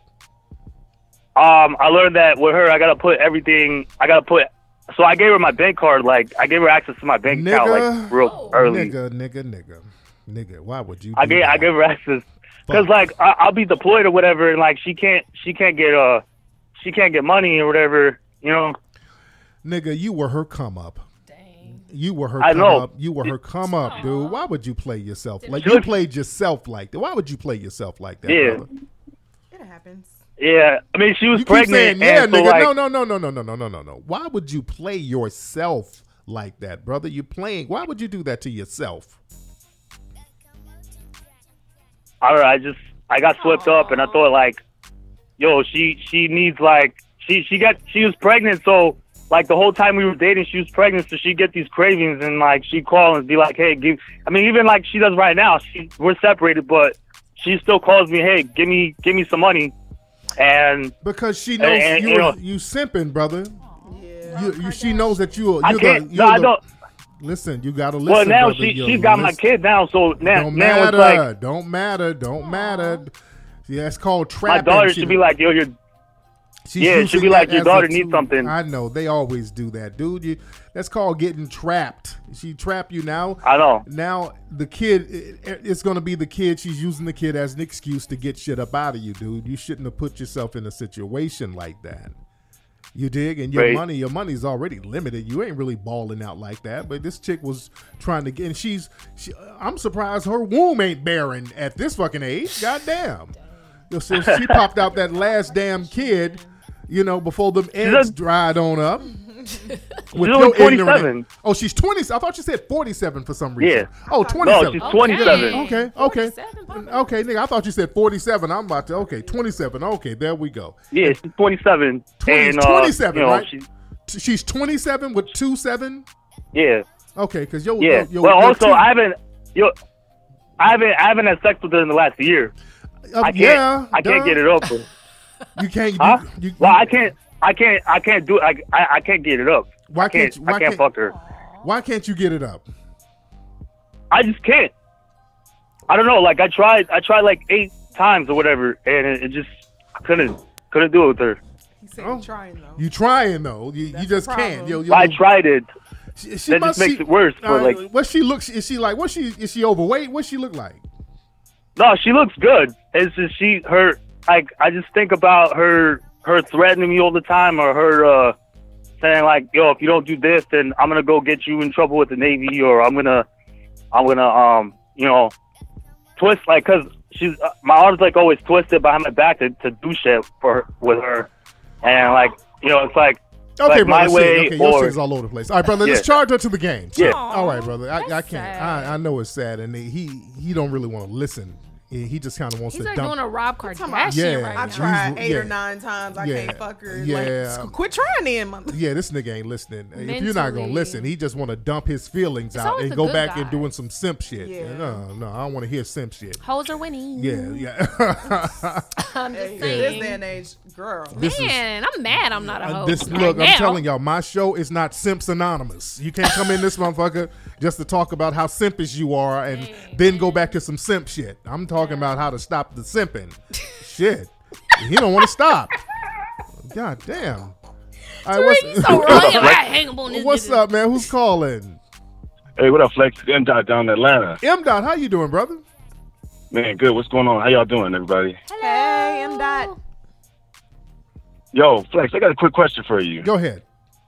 Um, I learned that with her, I gotta put everything. I gotta put. So I gave her my bank card. Like I gave her access to my bank account like real early. Nigga, nigga, nigga, nigga. Why would you? I do gave that? I gave her access because like I, I'll be deployed or whatever, and like she can't she can't get uh she can't get money or whatever. You know. Nigga, you were her come up. Dang. You were her I come know. up. You were her come up, dude. Why would you play yourself like She you looks- played yourself like that? Why would you play yourself like that, Yeah. brother? It happens. Yeah, I mean she was You keep pregnant. saying, yeah, and so, nigga. like, no, no, no, no, no, no, no, no, no, no. Why would you play yourself like that, brother? You playing? Why would you do that to yourself? I don't know, I just I got swept up and I thought like, yo, she she needs like she she got she was pregnant, so like the whole time we were dating she was pregnant, so she get these cravings and like she call and be like, hey, give I mean even like she does right now, she we're separated but she still calls me, hey, give me give me some money. And Because she knows and- and, you you know, you simping, brother. Yeah. You, you she knows that you. I You're can't the, no, you're I the- don't Listen, you gotta listen. well now brother. she You're she's got my listen- kid now, so now Don't now matter. it's like don't matter. Don't matter. Yeah, it's called my trapping. daughter She- should be like, yo, you're she's yeah, she'd using be like, that your as a daughter needs tool. something. I know they always do that, dude. You, that's called getting trapped. She trap you now. I know. Now the kid, it- it's gonna be the kid. She's using the kid as an excuse to get shit up out of you, dude. You shouldn't have put yourself in a situation like that. You dig? And your Right. money, your money's already limited. You ain't really balling out like that. But this chick was trying to get, and she's, she, I'm surprised her womb ain't barren at this fucking age. Goddamn. Yo, so she popped out that last damn kid, you know, before them eggs a- dried on up. With only your ignorant- twenty-seven. Oh, she's twenty. I thought you said forty-seven for some reason. Yeah. Oh, twenty-seven. No, she's twenty-seven. Okay, okay. forty-seven, Papa. Okay, nigga, I thought you said forty-seven. I'm about to, okay, twenty-seven. Okay, there we go. Yeah, she's twenty-seven. twenty, and, uh, twenty-seven, you know, right? she- T- She's twenty-seven with two seven. yeah. Okay, because yo, Yeah. yo, yo, well, yo, also two- I haven't, yo, I haven't, I haven't had sex with her in the last year. uh, I can't, yeah, I can't duh. get it up. You can't. Huh? You, you, Well, I can't, I can't, I can't do. I, I, I can't get it up. Why I can't, can't you- why I can't, can't- fuck her. Why can't you get it up? I just can't. I don't know. Like I tried, I tried like eight times or whatever, and it, it just, I couldn't couldn't do it with her. He said Oh. he's trying though. You trying though? You, you That's just the can't. problem. Yo, yo, I tried it. She, she That must- just makes she- it worse. But uh, like, what she looks? Is she like? What she? Is she overweight? What she look like? no, she looks good. It's just she her. Like I just think about her her threatening me all the time, or her uh, saying like, "Yo, if you don't do this, then I'm gonna go get you in trouble with the Navy, or I'm gonna I'm gonna um you know twist like because she's uh, my arm's like always twisted behind my back to, to do shit for her, with her, and like you know it's like." Okay, like my brother. way shit. Okay, your or shit is all over the place. All right, brother. Let's Yeah. charge her to the game. Yeah. All right, brother. I, I that's can't. sad. I, I know it's sad, and he he don't really want to listen. He, he just kind of wants He's to like dump. doing a Rob about- Kardashian Yeah. right I now. tried He's- eight yeah. or nine times. I Yeah. can't fuck her. Yeah. Like, quit trying then, mother. Yeah, this nigga ain't listening. If you're not gonna Mentally. listen, he just want to dump his feelings It's out always and the go good back and guy. doing some simp shit. Yeah. No, no, I don't want to hear simp shit. Hoes are winning. Yeah, yeah. I'm just Hey, saying. This day and age, girl. This is- Man, I'm mad I'm not a Uh, hoe. this right look, I'm now. telling y'all, my show is not Simps Anonymous. You can't come in this motherfucker just to talk about how simpish you are and then go back to some simp shit. I'm talking about how to stop the simping. Shit, he don't want to stop. God damn. All right, Tariq, you so wrong. You gotta hang up on this what's nigga. up, man? Who's calling? Hey, what up, Flex? M Dot down in Atlanta. M Dot, how you doing, brother? Man, good. What's going on? How y'all doing, everybody? Hey, M Dot. Yo, Flex, I got a quick question for you. Go ahead.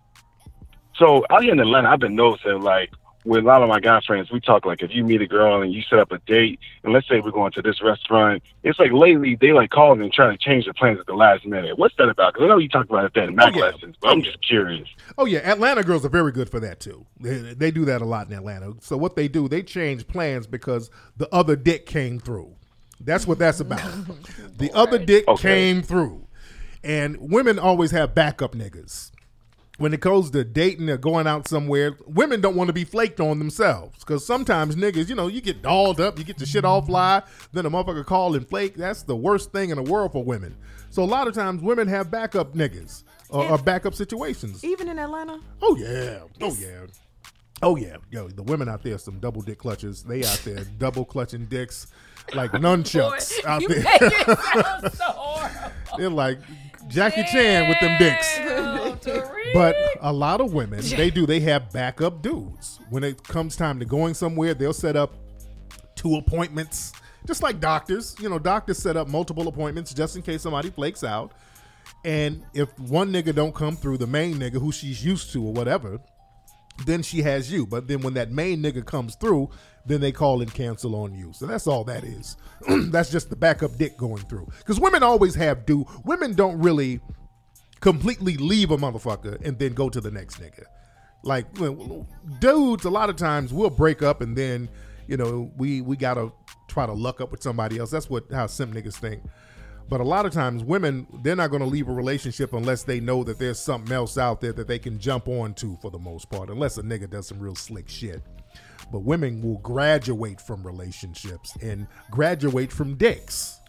So out here in Atlanta, I've been noticing, like, with a lot of my guy friends, we talk like if you meet a girl and you set up a date, and let's say we're going to this restaurant, it's like lately they like calling and trying to change their plans at the last minute. What's that about? Because I know you talked about that in Mac Oh, yeah. lessons, but I'm just curious. Oh yeah, Atlanta girls are very good for that too. They, they do that a lot in Atlanta. So what they do, they change plans because the other dick came through. That's what that's about. The other dick Okay. came through, and women always have backup niggas. When it goes to dating or going out somewhere, women don't want to be flaked on themselves because sometimes niggas, you know, you get dolled up, you get your shit all fly, then a motherfucker call and flake. That's the worst thing in the world for women. So a lot of times women have backup niggas or, or backup situations. Even in Atlanta? Oh yeah. Oh yeah. Oh yeah. Yo, the women out there, some double dick clutches. They out there double clutching dicks like nunchucks out you there. make it sound so horrible. They're like Jackie Chan with them dicks. Ew, Tariq. But a lot of women, they do. They have backup dudes. When it comes time to going somewhere, they'll set up two appointments, just like doctors. You know, doctors set up multiple appointments just in case somebody flakes out. And if one nigga don't come through, the main nigga who she's used to or whatever, then she has you. But then when that main nigga comes through, then they call and cancel on you. So that's all that is. That's just the backup dick going through. Because women always have do. Women don't really completely leave a motherfucker and then go to the next nigga. Like well, dudes, a lot of times we'll break up and then, you know, we we gotta try to luck up with somebody else. That's what how simp niggas think. But a lot of times women, they're not gonna leave a relationship unless they know that there's something else out there that they can jump on to for the most part, unless a nigga does some real slick shit. But women will graduate from relationships and graduate from dicks.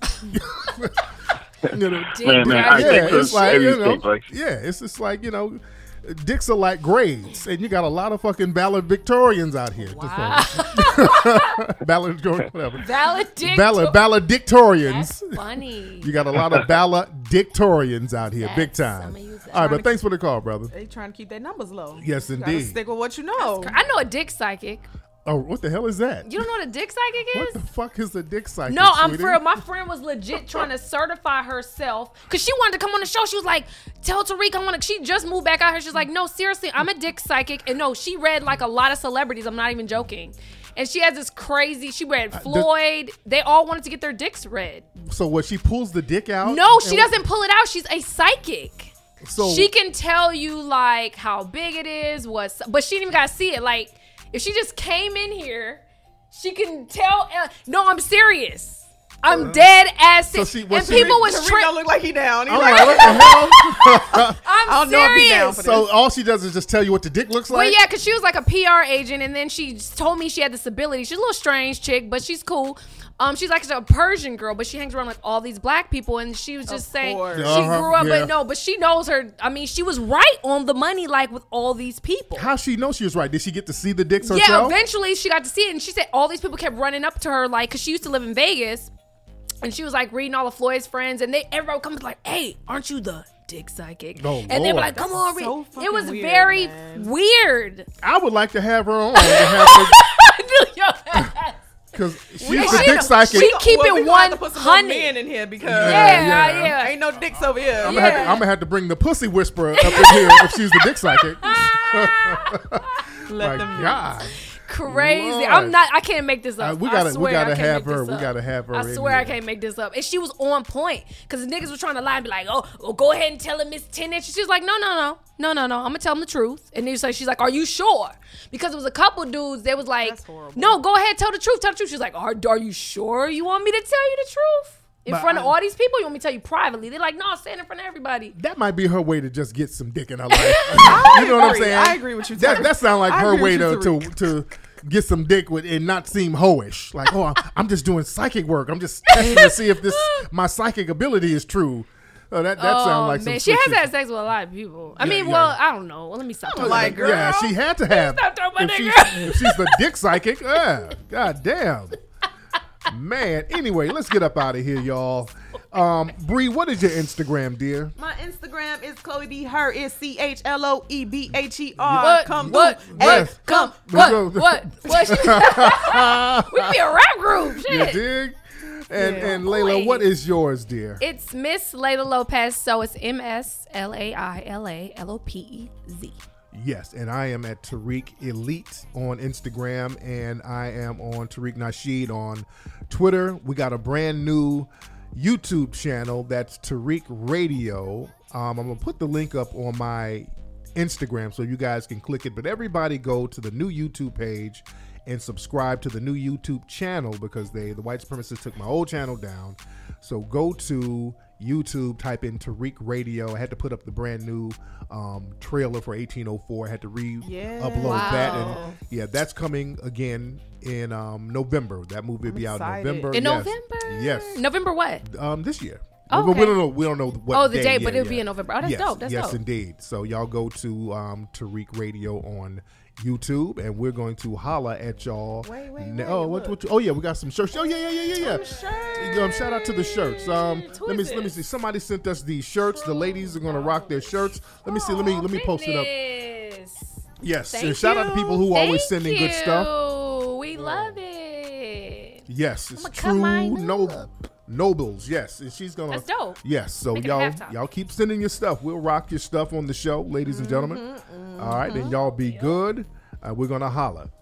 You know, Man, man, I yeah, think it's like, you know, like, yeah, it's just like, you know, dicks are like grades, and you got a lot of fucking valedictorians out here. Wow. Valedictorian, whatever. Valedictorian. Ballad, valedictorians. That's funny. You got a lot of valedictorians out here, big That's- time. I'ma use that. All right, but thanks for the call, brother. They trying to keep their numbers low. Yes, You gotta indeed. stick with what you know. I know a dick psychic. Oh, what the hell is that? You don't know what a dick psychic is? What the fuck is a dick psychic? No, I'm sweetie? for real. My friend was legit trying to certify herself because she wanted to come on the show. She was like, "Tell Tariq I want to." She just moved back out here. She's like, "No, seriously, I'm a dick psychic." And no, she read like a lot of celebrities. I'm not even joking. And she has this crazy. She read Floyd. They all wanted to get their dicks read. So what? She pulls the dick out? No, she and- doesn't pull it out. She's a psychic. So She can tell you like how big it is, what's, but she didn't even gotta see it. Like if she just came in here, she can tell. Uh, no, I'm serious. I'm dead ass So serious. she- was and she- people was Tariq tri- don't look like he down. He I'm like, like, what the hell? I'm I don't know if he down serious. for So all she does is just tell you what the dick looks Well, like? yeah, because she was like a P R agent, and then she just told me she had this ability. She's a little strange chick, but she's cool. Um, she's like a Persian girl, but she hangs around with all these black people, and she was just Of saying course. she Uh-huh, grew up, yeah. but no, but she knows her. I mean, she was right on the money, like with all these people. How she know she was right? Did she get to see the dicks Yeah, herself? eventually she got to see it, and she said all these people kept running up to her, like, because she used to live in Vegas. and she was like reading all of Floyd's friends, and they everybody comes like, "Hey, aren't you the dick psychic?" Oh, and they were Lord. like, "Come on, read." so It fucking was weird, very man. weird. I would like to have her on. to have her, I knew your ass. Because she's We- the she- dick psychic. she keep Well, it we gonna have to one put some more hundred. men in here because Yeah, yeah. yeah. ain't no dicks over here. I'm, gonna have to, I'm gonna have to bring the pussy whisperer up in here if she's the dick psychic. Let My them God. Crazy. Lord. I'm not. I can't make this up. Uh, we I gotta- we swear gotta I can't have make her- this we up. gotta have her I in swear I here. can't make this up. And she was on point because the niggas were trying to lie and be like, "Oh, well, go ahead and tell him it's ten inches." She was like, "No, no, no, no, no, no. I'm gonna tell him the truth." And then so she's like, "Are you sure?" Because it was a couple dudes. They was like, That's horrible. "No, go ahead, tell the truth. Tell the truth." She's like, "Are, are you sure you want me to tell you the truth in But front of I- all these people? You want me to tell you privately?" They're like, "No, say it in front of everybody." That might be her way to just get some dick in her life. You know what I'm agree. saying? I agree with you, That, Tariq. that sounds like I her agree way with to, you, to to get some dick with and not seem hoish. Like, oh, I'm just doing psychic work. I'm just testing to see if this my psychic ability is true. Oh, that that Oh, sounds like man. some She has slick shit. had sex with a lot of people. I Yeah, mean, yeah. well, I don't know. Well, let me stop talking like, about girl. Yeah, she had to have. Stop talking about If that she's, girl. if she's the dick psychic, yeah, god damn. Man, anyway, let's get up out of here, y'all. Um, Bree, what is your Instagram, dear? My Instagram is Chloe B. Her is C H L O E B H E R. What? Come What? through. What? Yes. Come? Let's What? go. What? What? We be a rap group. You Shit. dig? And Yeah. and Layla, Boy. what is yours, dear? It's Miss Layla Lopez, so it's M S L A I L A L O P E Z. Yes, and I am at Tariq Elite on Instagram, and I am on Tariq Nasheed on Twitter. We got a brand new YouTube channel that's Tariq Radio. Um, I'm gonna put the link up on my Instagram so you guys can click it. But everybody go to the new YouTube page and subscribe to the new YouTube channel because they the white supremacists took my old channel down. So go to YouTube, type in Tariq Radio. I had to put up the brand new um, trailer for eighteen oh four. I had to re-upload Yeah. that, Wow. and yeah, that's coming again in um, November. That movie will be out in excited. November. In yes. November? Yes. November what? Um, this year. Oh, But we okay. don't know. We don't know what. Oh, the day date, but yet, it'll be yeah. in November. Oh, that's yes, dope. That's yes, dope. indeed. So y'all go to um, Tariq Radio on YouTube, and we're going to holla at y'all. Wait, wait, ne- wait, oh, what, what? Oh, yeah, we got some shirts. Oh, yeah, yeah, yeah, yeah, yeah. Um, shout out to the shirts. Um, let me let me see. Somebody sent us these shirts. The ladies are gonna rock their shirts. Let me see. Let me let me post it up. Goodness. Yes, Thank and shout out to people who you. always Thank sending good stuff. you. We love it. Yes, it's I'ma cut true mine noble. up. Nobles, yes, and she's gonna. That's dope. Yes, so Make it a y'all, halftime. y'all keep sending your stuff. We'll rock your stuff on the show, ladies and gentlemen. All right, and y'all be good. Uh, we're gonna holla.